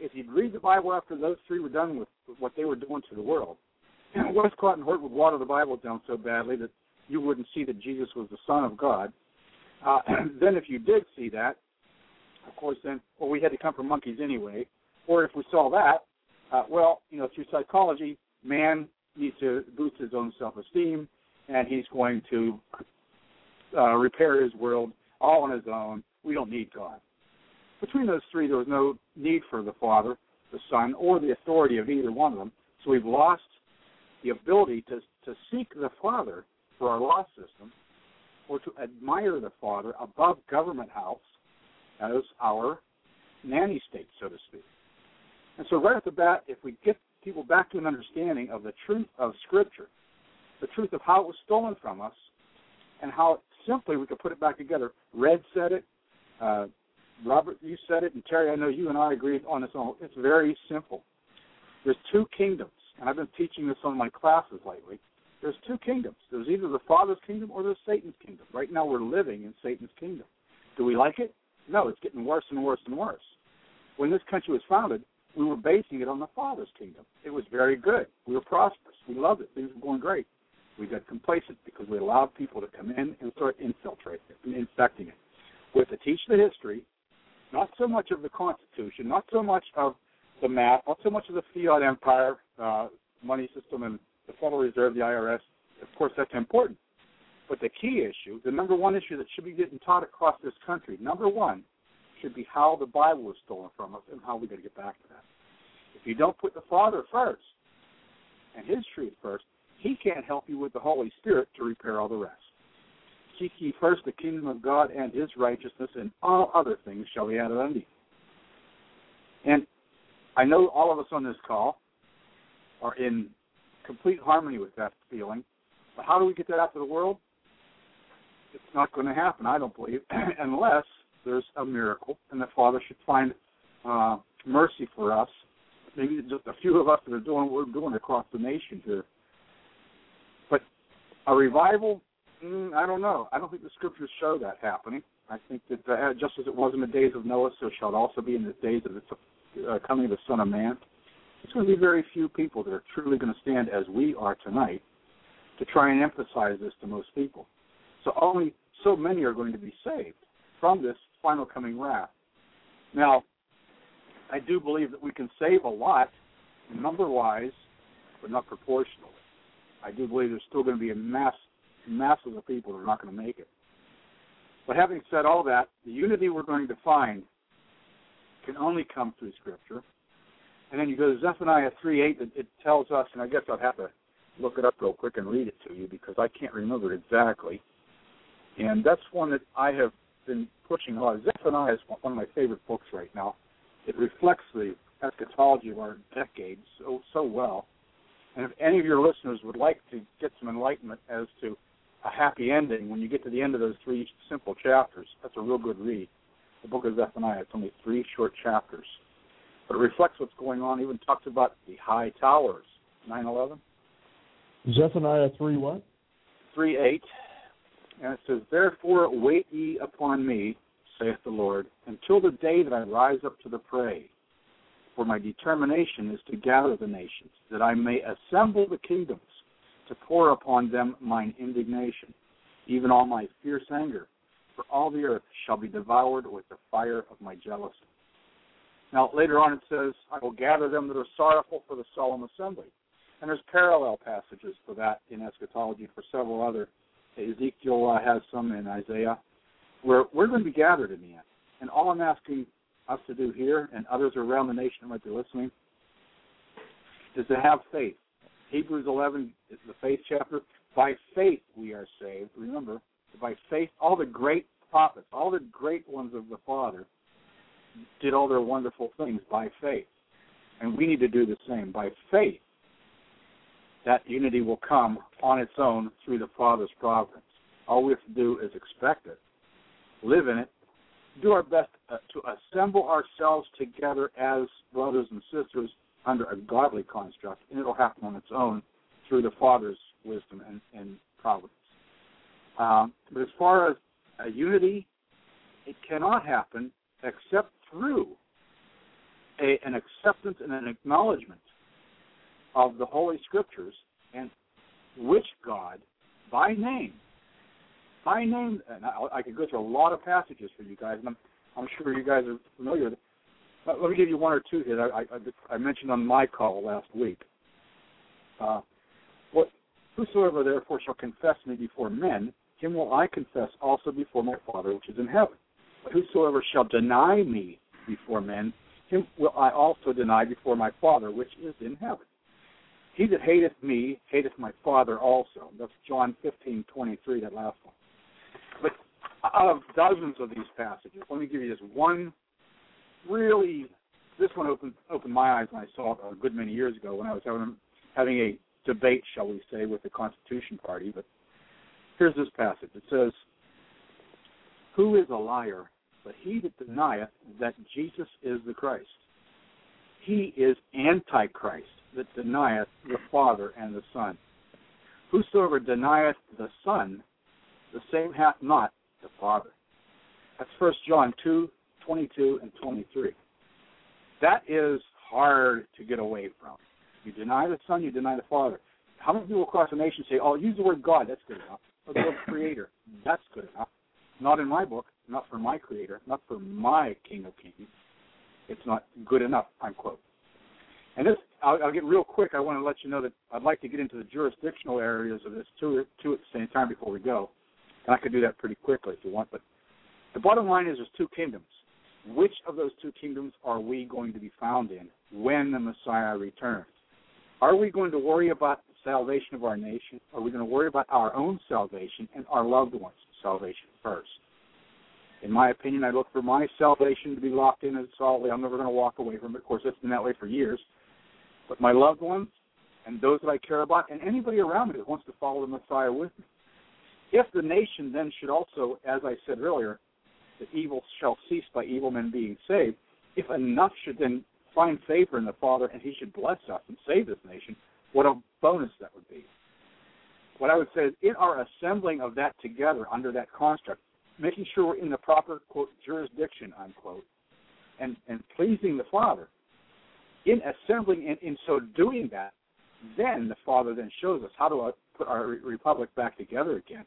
if you'd read the Bible after those three were done with what they were doing to the world, Westcott and Hort would water the Bible down so badly that you wouldn't see that Jesus was the Son of God. Uh, then if you did see that, of course, then, well, we had to come from monkeys anyway. Or if we saw that, uh, well, you know, through psychology, man needs to boost his own self-esteem, and he's going to uh, repair his world all on his own. We don't need God. Between those three, there was no need for the Father, the Son, or the authority of either one of them. So we've lost the ability to, to seek the Father for our law system, or to admire the Father above government house as our nanny state, so to speak. And so right at the bat, if we get people back to an understanding of the truth of Scripture, the truth of how it was stolen from us, and how simply we could put it back together. Red said it, uh, Robert, you said it, and Terry, I know you and I agreed on this. It's very simple. There's two kingdoms, and I've been teaching this on my classes lately. There's two kingdoms. There's either the Father's kingdom or there's Satan's kingdom. Right now we're living in Satan's kingdom. Do we like it? No, it's getting worse and worse and worse. When this country was founded, we were basing it on the Father's kingdom. It was very good. We were prosperous. We loved it. Things were going great. We got complacent because we allowed people to come in and start infiltrating it and infecting it. With to teach the history, not so much of the Constitution, not so much of the math, not so much of the fiat empire, uh, money system, and the Federal Reserve, the I R S. Of course, that's important. But the key issue, the number one issue that should be getting taught across this country, number one, should be how the Bible was stolen from us and how we got to get back to that. If you don't put the Father first and His truth first, He can't help you with the Holy Spirit to repair all the rest. Seek ye first the kingdom of God and His righteousness, and all other things shall be added unto you. And I know all of us on this call are in complete harmony with that feeling, but how do we get that out to the world? It's not going to happen, I don't believe, unless there's a miracle, and the Father should find uh, mercy for us. Maybe just a few of us that are doing what we're doing across the nation here. But a revival, mm, I don't know. I don't think the Scriptures show that happening. I think that uh, just as it was in the days of Noah, so shall it also be in the days of the uh, coming of the Son of Man. It's going to be very few people that are truly going to stand as we are tonight to try and emphasize this to most people. So only so many are going to be saved from this final coming wrath. Now, I do believe that we can save a lot, number-wise, but not proportionally. I do believe there's still going to be a mass, masses of people that are not going to make it. But having said all that, the unity we're going to find can only come through Scripture. And then you go to Zephaniah three eight, it, it tells us, and I guess I'll have to look it up real quick and read it to you because I can't remember it exactly. And that's one that I have been pushing a lot. Zephaniah is one of my favorite books right now. It reflects the eschatology of our decades so, so well. And if any of your listeners would like to get some enlightenment as to a happy ending when you get to the end of those three simple chapters, that's a real good read. The book of Zephaniah, it's only three short chapters. But it reflects what's going on, even talks about the high towers, nine eleven. Zephaniah three what? three eight. And it says, therefore wait ye upon me, saith the Lord, until the day that I rise up to the prey. For my determination is to gather the nations, that I may assemble the kingdoms, to pour upon them mine indignation, even all my fierce anger. For all the earth shall be devoured with the fire of my jealousy. Now, later on it says, I will gather them that are sorrowful for the solemn assembly. And there's parallel passages for that in eschatology for several other. Ezekiel uh, has some in Isaiah, where we're going to be gathered in the end. And all I'm asking us to do here, and others around the nation who might be listening, is to have faith. Hebrews eleven is the faith chapter. By faith we are saved. Remember, by faith, all the great prophets, all the great ones of the Father did all their wonderful things by faith. And we need to do the same. By faith, that unity will come on its own through the Father's providence. All we have to do is expect it, live in it, do our best uh, to assemble ourselves together as brothers and sisters under a godly construct, and it'll happen on its own through the Father's wisdom and, and providence. Um, but as far as a unity, it cannot happen except through a, an acceptance and an acknowledgement of the Holy Scriptures and which God, by name, by name, and I, I could go through a lot of passages for you guys, and I'm, I'm sure you guys are familiar with it. But let me give you one or two that I, I, I mentioned on my call last week. Uh, what, whosoever therefore shall confess me before men, him will I confess also before my Father which is in heaven. But whosoever shall deny me before men, him will I also deny before my Father which is in heaven. He that hateth me hateth my Father also. That's John fifteen twenty-three, that last one. But out of dozens of these passages, let me give you just one really, this one opened opened my eyes when I saw it a good many years ago when I was having, having a debate, shall we say, with the Constitution Party. But here's this passage. It says, who is a liar but he that denieth that Jesus is the Christ? He is Antichrist that denieth the Father and the Son. Whosoever denieth the Son, the same hath not the Father. That's First John two, twenty-two and twenty-three. That is hard to get away from. You deny the Son, you deny the Father. How many people across the nation say, oh, use the word God, that's good enough. Or the word Creator, that's good enough. Not in my book, not for my Creator, not for my King of Kings. It's not good enough, unquote. And this, I'll, I'll get real quick. I want to let you know that I'd like to get into the jurisdictional areas of this too, too at the same time before we go. And I could do that pretty quickly if you want. But the bottom line is there's two kingdoms. Which of those two kingdoms are we going to be found in when the Messiah returns? Are we going to worry about the salvation of our nation? Are we going to worry about our own salvation and our loved ones' salvation first? In my opinion, I look for my salvation to be locked in as solidly. I'm never going to walk away from it. Of course, it's been that way for years. But my loved ones and those that I care about and anybody around me that wants to follow the Messiah with me. If the nation then should also, as I said earlier, that evil shall cease by evil men being saved, if enough should then find favor in the Father and he should bless us and save this nation, what a bonus that would be. What I would say is in our assembling of that together under that construct, making sure we're in the proper, quote, jurisdiction, unquote, and, and pleasing the Father, in assembling and in so doing that, then the Father then shows us how to put our republic back together again.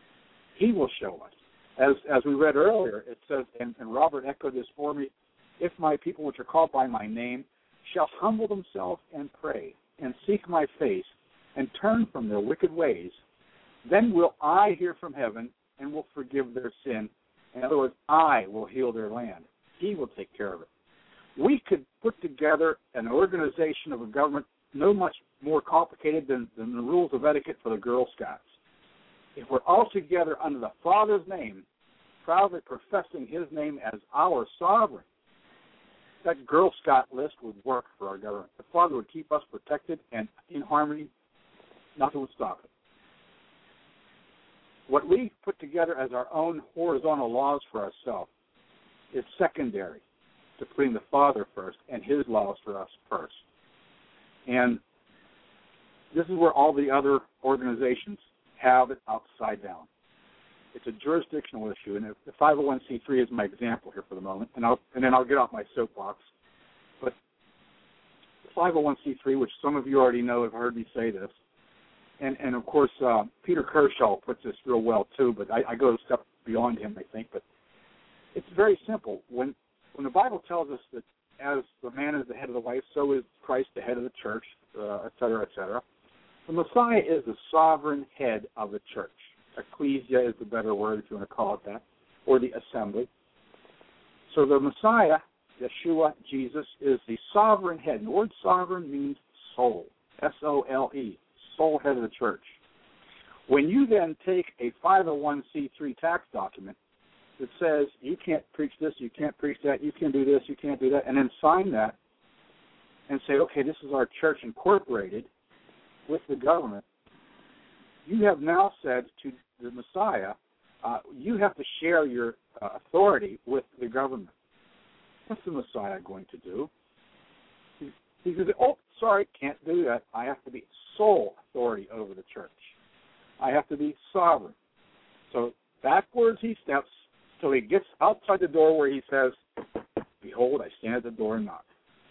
He will show us. As as we read earlier, it says, and, and Robert echoed this for me, if my people which are called by my name shall humble themselves and pray and seek my face and turn from their wicked ways, then will I hear from heaven and will forgive their sin. In other words, I will heal their land. He will take care of it. We could put together an organization of a government no much more complicated than, than the rules of etiquette for the Girl Scouts. If we're all together under the Father's name, proudly professing his name as our sovereign, that Girl Scout list would work for our government. The Father would keep us protected and in harmony. Nothing would stop it. What we put together as our own horizontal laws for ourselves is secondary to putting the Father first and his laws for us first. And this is where all the other organizations have it upside down. It's a jurisdictional issue, and the five oh one c three is my example here for the moment, and, I'll, and then I'll get off my soapbox. But the five oh one c three, which some of you already know, have heard me say this, and, and of course, uh, Peter Kershaw puts this real well too, but I, I go a step beyond him, I think. But it's very simple. When when the Bible tells us that as the man is the head of the wife, so is Christ the head of the church, uh, et cetera, et cetera, the Messiah is the sovereign head of the church. Ecclesia is the better word, if you want to call it that, or the assembly. So the Messiah, Yeshua, Jesus, is the sovereign head. And the word sovereign means soul, S O L E, soul head of the church. When you then take a five oh one c three tax document that says you can't preach this, you can't preach that, you can't do this, you can't do that, and then sign that and say, okay, this is our church incorporated with the government, you have now said to the Messiah, uh, you have to share your uh, authority with the government. What's the Messiah going to do? He, he says, oh, sorry, can't do that. I have to be sole authority over the church. I have to be sovereign. So backwards he steps till he gets outside the door where he says, behold, I stand at the door and knock.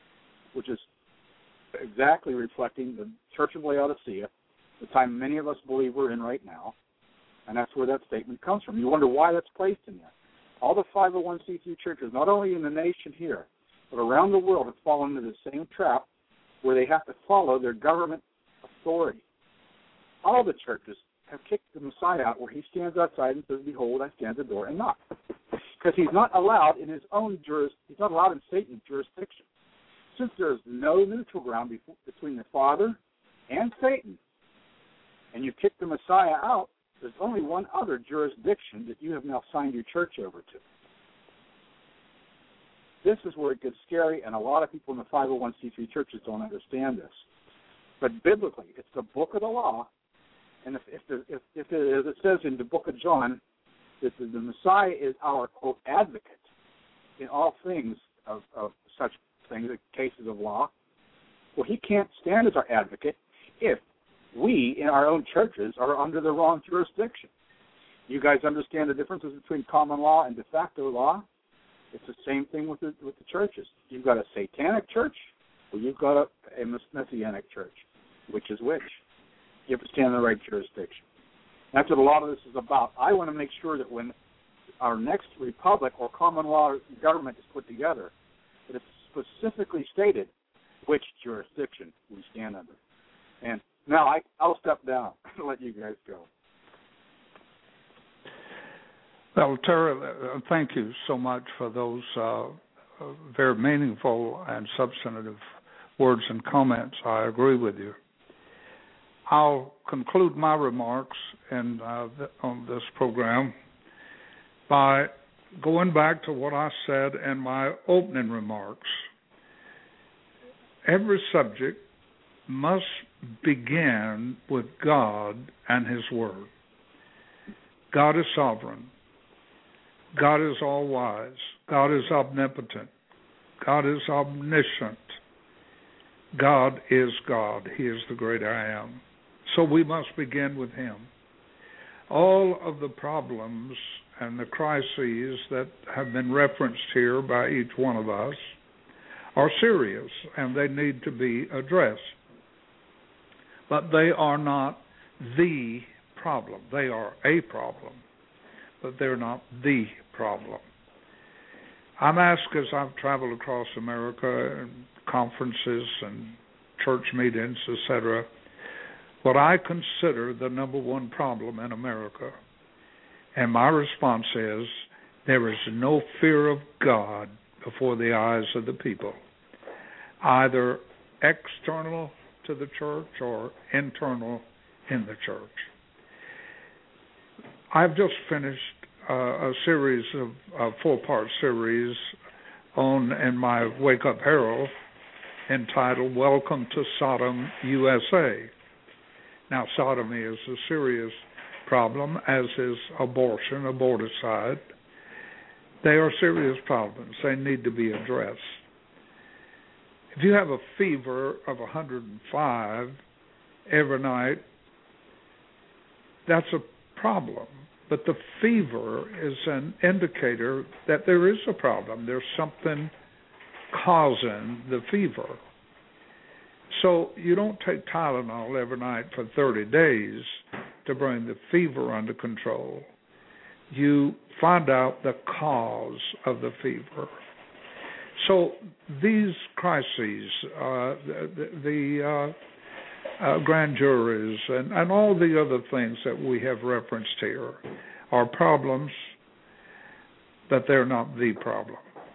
which is exactly reflecting the Church of Laodicea, the time many of us believe we're in right now, and that's where that statement comes from. You wonder why that's placed in there. All the five oh one c three churches, not only in the nation here, but around the world, have fallen into the same trap where they have to follow their government authority. All the churches have kicked the Messiah out where he stands outside and says, "Behold, I stand at the door and knock." Because he's not allowed in his own juris, he's not allowed in Satan's jurisdiction. Since there is no neutral ground before, between the Father and Satan, and you kick the Messiah out, there's only one other jurisdiction that you have now signed your church over to. This is where it gets scary, and a lot of people in the five oh one c three churches don't understand this. But biblically, it's the book of the law, and if, if, the, if, if it, as it says in the book of John, that the, the Messiah is our, quote, advocate in all things of, of such things, cases of law, well, he can't stand as our advocate if we in our own churches are under the wrong jurisdiction. You guys understand the differences between common law and de facto law? It's the same thing with the, with the churches. You've got a satanic church, or you've got a, a messianic church. Which is which? You have to stand in the right jurisdiction. That's what a lot of this is about. I want to make sure that when our next republic or common law government is put together, that it's specifically stated which jurisdiction we stand under. And now I, I'll step down and let you guys go. Well, Terry, uh, thank you so much for those uh, very meaningful and substantive words and comments. I agree with you. I'll conclude my remarks in, uh, on this program by going back to what I said in my opening remarks. Every subject must begin with God and His Word. God is sovereign. God is all-wise. God is omnipotent. God is omniscient. God is God. He is the great I am. So we must begin with Him. All of the problems and the crises that have been referenced here by each one of us are serious, and they need to be addressed. But they are not the problem. They are a problem, but they're not the problem. I'm asked as I've traveled across America and conferences and church meetings, et cetera, what I consider the number one problem in America. And my response is, there is no fear of God before the eyes of the people, either external to the church or internal in the church. I've just finished uh, a series of a four-part series on in my Wake Up Herald entitled "Welcome to Sodom, U S A." Now, sodomy is a serious problem, as is abortion, aborticide. They are serious problems. They need to be addressed. If you have a fever of one hundred five every night, that's a problem. But the fever is an indicator that there is a problem. There's something causing the fever. So you don't take Tylenol every night for thirty days to bring the fever under control. You find out the cause of the fever. So these crises, uh, the, the uh, uh, grand juries, and, and all the other things that we have referenced here are problems, but they're not the problem.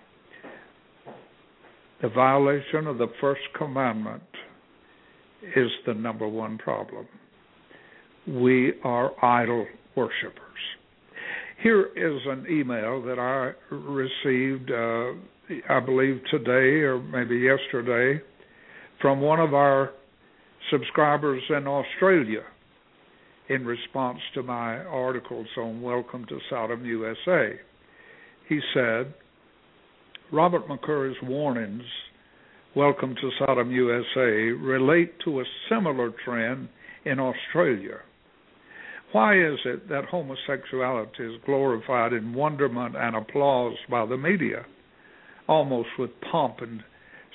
The violation of the first commandment is the number one problem. We are idol worshipers. Here is an email that I received, uh, I believe today or maybe yesterday, from one of our subscribers in Australia in response to my articles on Welcome to Sodom, U S A. He said, Robert McCurry's warnings, Welcome to Sodom, U S A, relate to a similar trend in Australia. Why is it that homosexuality is glorified in wonderment and applause by the media, almost with pomp and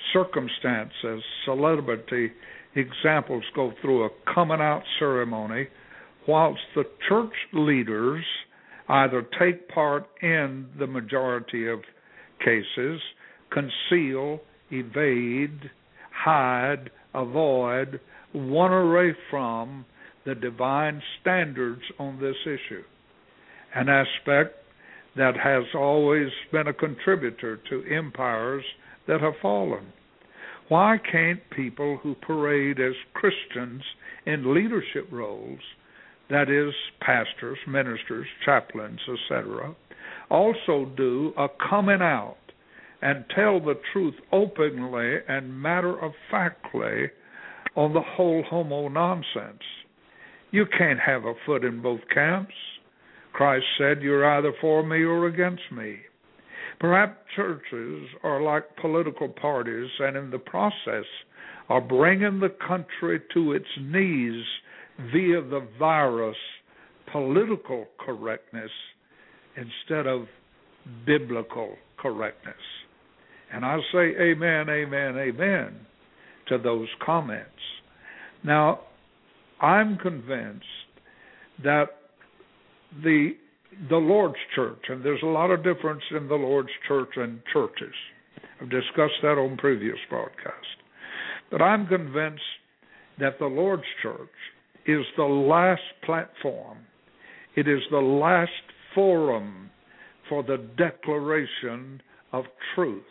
circumstances, celebrity examples go through a coming out ceremony, whilst the church leaders either take part in the majority of cases, conceal, evade, hide, avoid, run away from the divine standards on this issue, an aspect that has always been a contributor to empires that have fallen. Why can't people who parade as Christians in leadership roles, that is, pastors, ministers, chaplains, et cetera, also do a coming out and tell the truth openly and matter-of-factly on the whole homo nonsense? You can't have a foot in both camps. Christ said, you're either for me or against me. Perhaps churches are like political parties and in the process are bringing the country to its knees via the virus political correctness instead of biblical correctness. And I say amen, amen, amen to those comments. Now, I'm convinced that the the Lord's church, and there's a lot of difference in the Lord's church and churches. I've discussed that on previous broadcasts. But I'm convinced that the Lord's church is the last platform. It is the last forum for the declaration of truth.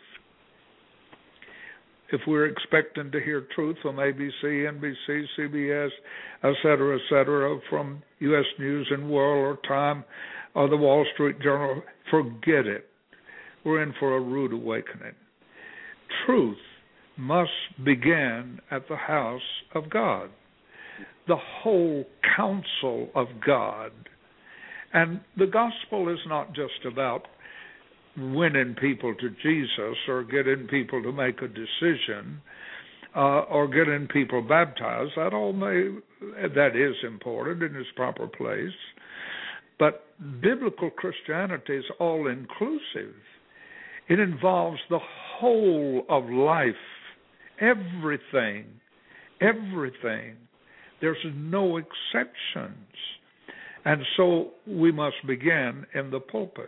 If we're expecting to hear truth from A B C, N B C, C B S, et cetera, et cetera, from U S News and World or Time or the Wall Street Journal, forget it. We're in for a rude awakening. Truth must begin at the house of God, the whole counsel of God. And the gospel is not just about winning people to Jesus or getting people to make a decision uh, or getting people baptized. That all may, that is important in its proper place. But biblical Christianity is all inclusive. It involves the whole of life, everything, everything. There's no exceptions. And so we must begin in the pulpits.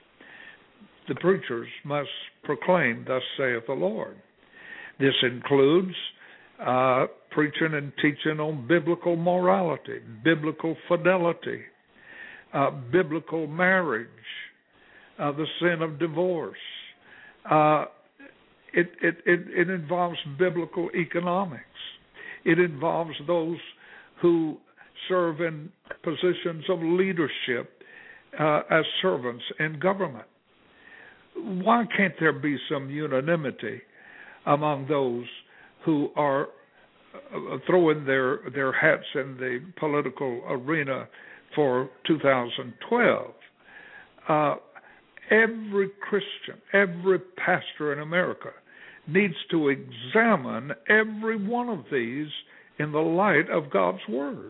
The preachers must proclaim, thus saith the Lord. This includes uh, preaching and teaching on biblical morality, biblical fidelity, uh, biblical marriage, uh, the sin of divorce. Uh, it, it, it, it involves biblical economics. It involves those who serve in positions of leadership uh, as servants in government. Why can't there be some unanimity among those who are throwing their, their hats in the political arena for two thousand twelve? Uh, every Christian, every pastor in America needs to examine every one of these in the light of God's Word.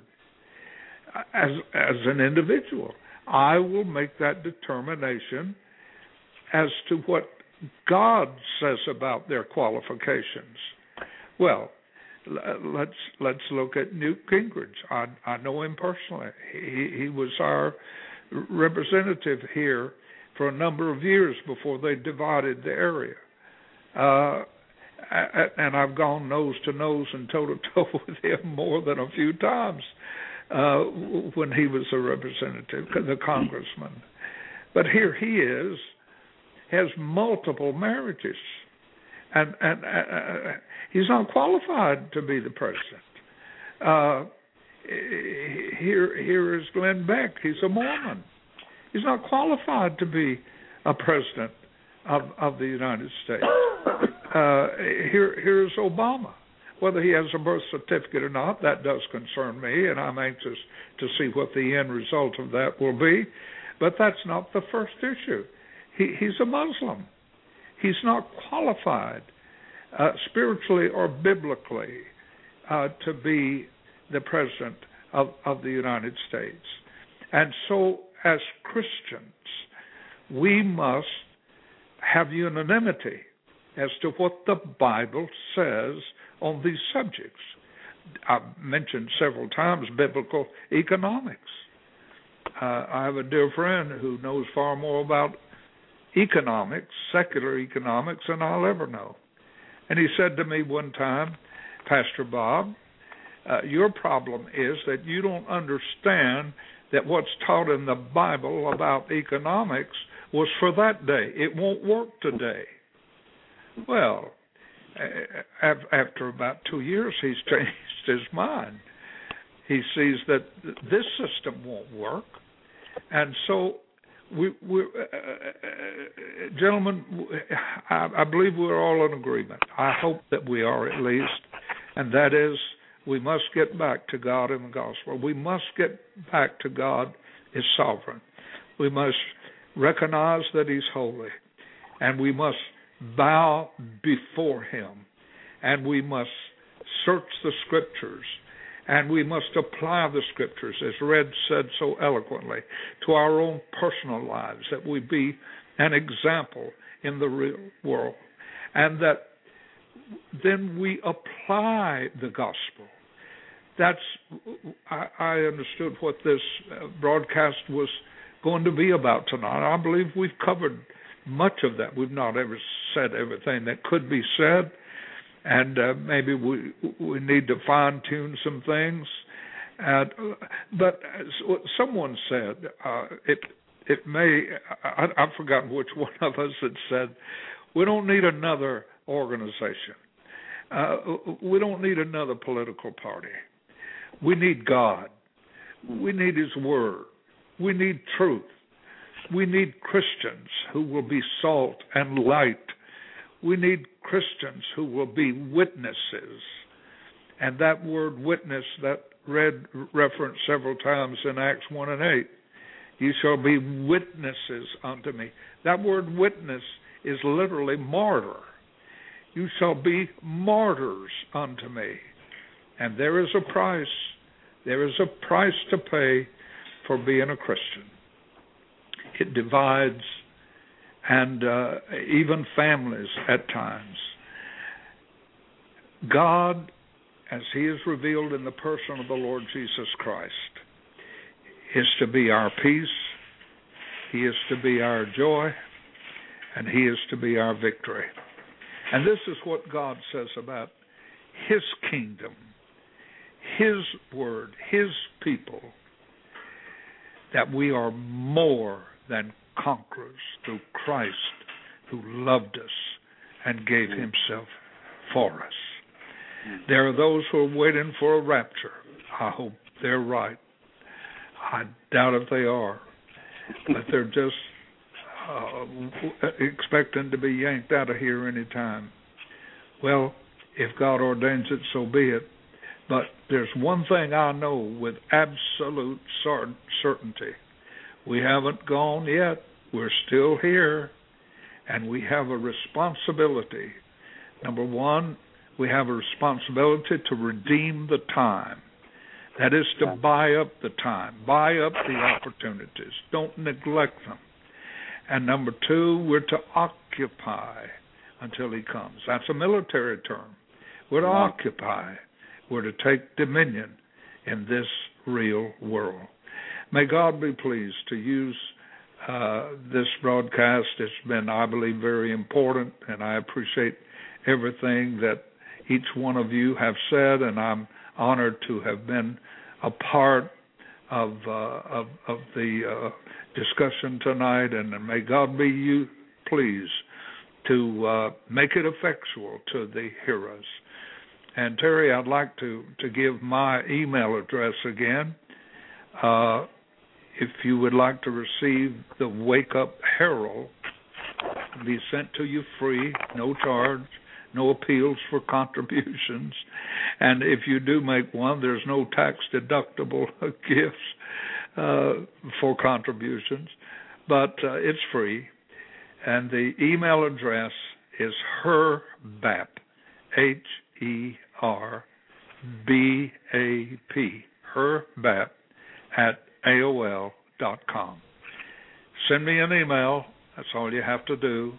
As, as an individual, I will make that determination as to what God says about their qualifications. Well, let's let's look at Newt Gingrich. I, I know him personally. He, he was our representative here for a number of years before they divided the area. Uh, and I've gone nose to nose and toe to toe with him more than a few times uh, when he was a representative, the congressman. But here he is, has multiple marriages, and and uh, he's not qualified to be the president. Uh, here, here is Glenn Beck. He's a Mormon. He's not qualified to be a president of, of the United States. Uh, here, here is Obama. Whether he has a birth certificate or not, that does concern me, and I'm anxious to see what the end result of that will be. But that's not the first issue. He, he's a Muslim. He's not qualified uh, spiritually or biblically uh, to be the president of, of the United States. And so as Christians, we must have unanimity as to what the Bible says on these subjects. I've mentioned several times biblical economics. Uh, I have a dear friend who knows far more about economics, secular economics, than I'll ever know. And he said to me one time, Pastor Bob, uh, your problem is that you don't understand that what's taught in the Bible about economics was for that day. It won't work today. Well, after about two years, he's changed his mind. He sees that this system won't work. And so, we, we, uh, uh, gentlemen, I, I believe we're all in agreement. I hope that we are at least, and that is we must get back to God in the gospel. We must get back to God is sovereign. We must recognize that he's holy, and we must bow before him, and we must search the scriptures, and we must apply the scriptures, as Red said so eloquently, to our own personal lives, that we be an example in the real world, and that then we apply the gospel. That's, I, I understood what this broadcast was going to be about tonight. I believe we've covered much of that. We've not ever said everything that could be said, and uh, maybe we we need to fine-tune some things. And, but as someone said, uh, it it may, I, I've forgotten which one of us had said, we don't need another organization. Uh, we don't need another political party. We need God. We need his word. We need truth. We need Christians who will be salt and light. We need Christians who will be witnesses. And that word witness that Red referenced several times in Acts one and eight. You shall be witnesses unto me. That word witness is literally martyr. You shall be martyrs unto me. And there is a price. There is a price to pay for being a Christian. It divides, and uh, even families at times. God, as he is revealed in the person of the Lord Jesus Christ, is to be our peace, he is to be our joy, and he is to be our victory. And this is what God says about his kingdom, his word, his people, that we are more than conquerors through Christ who loved us and gave himself for us. There are those who are waiting for a rapture. I hope they're right. I doubt if they are. But they're just uh, expecting to be yanked out of here any time. Well, if God ordains it, so be it. But there's one thing I know with absolute certainty. We haven't gone yet. We're still here. And we have a responsibility. Number one, we have a responsibility to redeem the time. That is to buy up the time, buy up the opportunities. Don't neglect them. And number two, we're to occupy until he comes. That's a military term. We're to occupy. We're to take dominion in this real world. May God be pleased to use uh, this broadcast. It's been, I believe, very important, and I appreciate everything that each one of you have said, and I'm honored to have been a part of uh, of, of the uh, discussion tonight, and may God be you pleased to uh, make it effectual to the hearers. And Terry, I'd like to, to give my email address again. Uh, if you would like to receive the Wake Up Herald, it'll be sent to you free, no charge, no appeals for contributions. And if you do make one, there's no tax-deductible gifts uh, for contributions, but uh, it's free. And the email address is herbap, H E R B A P, herbap at A O L dot com. Send me an email. That's all you have to do.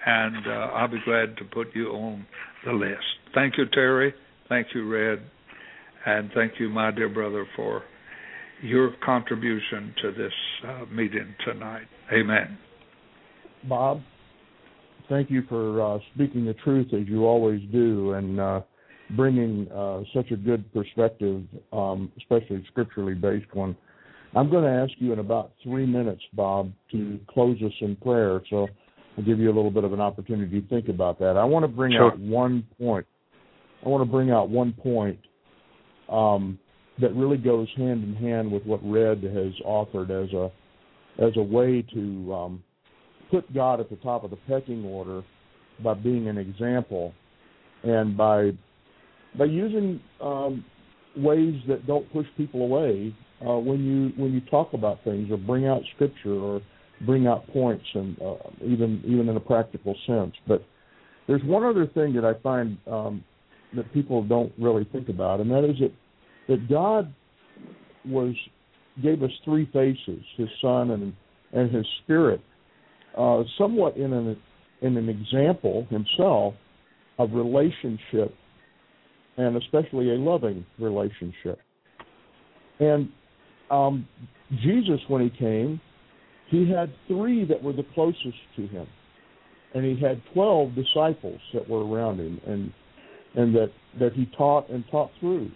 and uh, I'll be glad to put you on the list. Thank you, Terry. Thank you, Red. And thank you, my dear brother, for your contribution to this uh, meeting tonight. Amen. Bob, thank you for uh, speaking the truth as you always do, and uh, bringing uh, such a good perspective, um, especially scripturally based one. I'm going to ask you in about three minutes, Bob, to close us in prayer, so I'll give you a little bit of an opportunity to think about that. I want to bring sure. out one point. I want to bring out one point um, that really goes hand in hand with what Red has offered as a as a way to um, put God at the top of the pecking order by being an example and by by using um, ways that don't push people away uh, when you when you talk about things or bring out scripture or bring out points, and uh, even even in a practical sense. But there's one other thing that I find um, that people don't really think about, and that is that that God was gave us three faces: His Son and and His Spirit, uh, somewhat in an in an example Himself of relationship, and especially a loving relationship. And um, Jesus, when He came, He had three that were the closest to Him, and He had twelve disciples that were around Him, and and that, that He taught and taught through.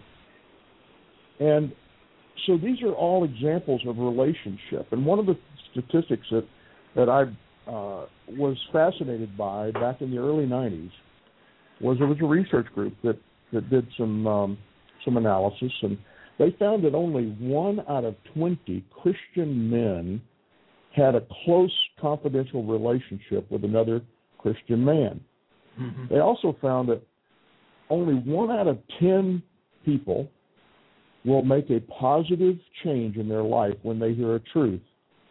And so these are all examples of relationship. And one of the statistics that, that I uh, was fascinated by back in the early nineties was there was a research group that, that did some um, some analysis, and they found that only one out of twenty Christian men had a close, confidential relationship with another Christian man. Mm-hmm. They also found that only one out of ten people will make a positive change in their life when they hear a truth.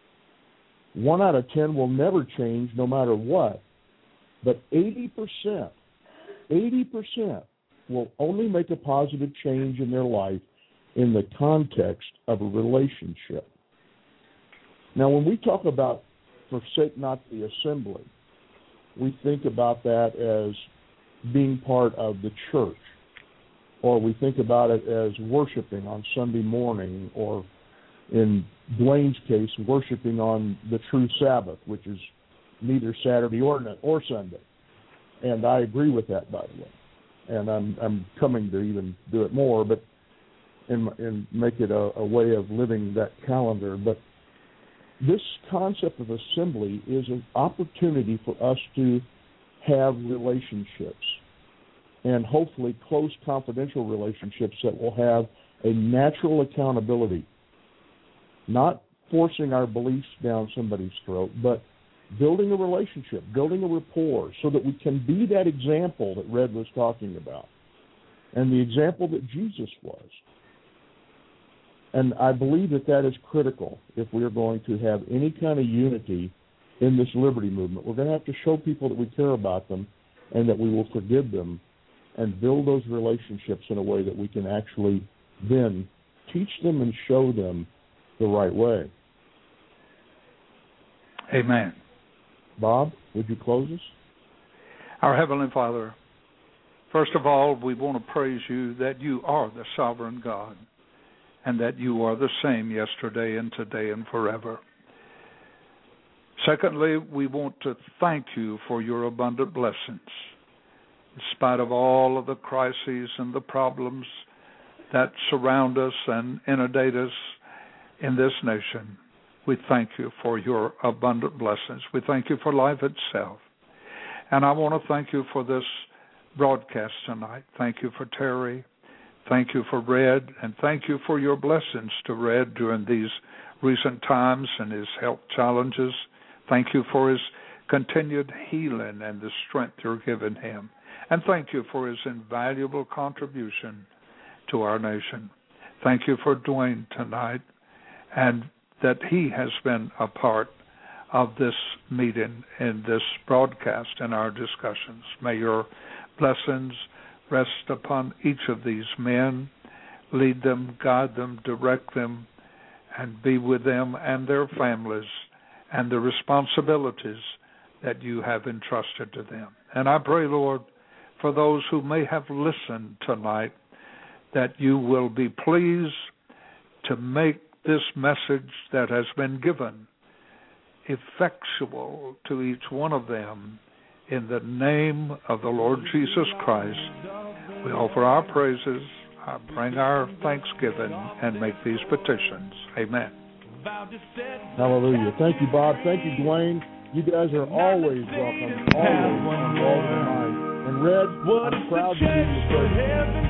One out of ten will never change no matter what, but eighty percent, eighty percent will only make a positive change in their life in the context of a relationship. Now, when we talk about forsake not the assembly, we think about that as being part of the church, or we think about it as worshiping on Sunday morning, or in Dwayne's case, worshiping on the true Sabbath, which is neither Saturday or, or Sunday. And I agree with that, by the way. And I'm I'm coming to even do it more, but and, and make it a, a way of living that calendar. But this concept of assembly is an opportunity for us to have relationships, and hopefully close, confidential relationships that will have a natural accountability, not forcing our beliefs down somebody's throat, but building a relationship, building a rapport, so that we can be that example that Red was talking about, and the example that Jesus was. And I believe that that is critical if we are going to have any kind of unity in this liberty movement. We're going to have to show people that we care about them and that we will forgive them and build those relationships in a way that we can actually then teach them and show them the right way. Amen. Bob, would you close us? Our Heavenly Father, first of all, we want to praise you that you are the sovereign God, and that you are the same yesterday and today and forever. Secondly, we want to thank you for your abundant blessings. In spite of all of the crises and the problems that surround us and inundate us in this nation, we thank you for your abundant blessings. We thank you for life itself. And I want to thank you for this broadcast tonight. Thank you for Terry. Thank you for Red, and thank you for your blessings to Red during these recent times and his health challenges. Thank you for his continued healing and the strength you're giving him. And thank you for his invaluable contribution to our nation. Thank you for Dwayne tonight, and that he has been a part of this meeting and this broadcast and our discussions. May your blessings rest upon each of these men, lead them, guide them, direct them, and be with them and their families and the responsibilities that you have entrusted to them. And I pray, Lord, for those who may have listened tonight, that you will be pleased to make this message that has been given effectual to each one of them. In the name of the Lord Jesus Christ, we offer our praises, I bring our thanksgiving, and make these petitions. Amen. Hallelujah. Thank you, Bob. Thank you, Dwayne. You guys are always welcome, always on Walls and Minds. And Red, I'm proud to be your president.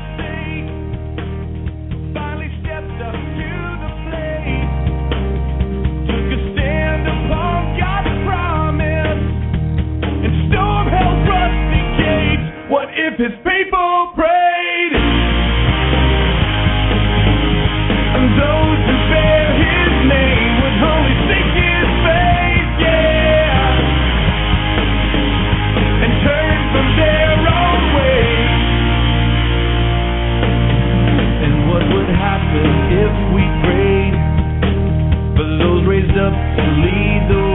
Finally stepped up to the plate, took a stand upon God's promise, and storm held rusty gates. What if his people prayed? And those who bear his name would only seek his face, yeah, and turn from their own way. And what would happen if we prayed for those raised up to lead the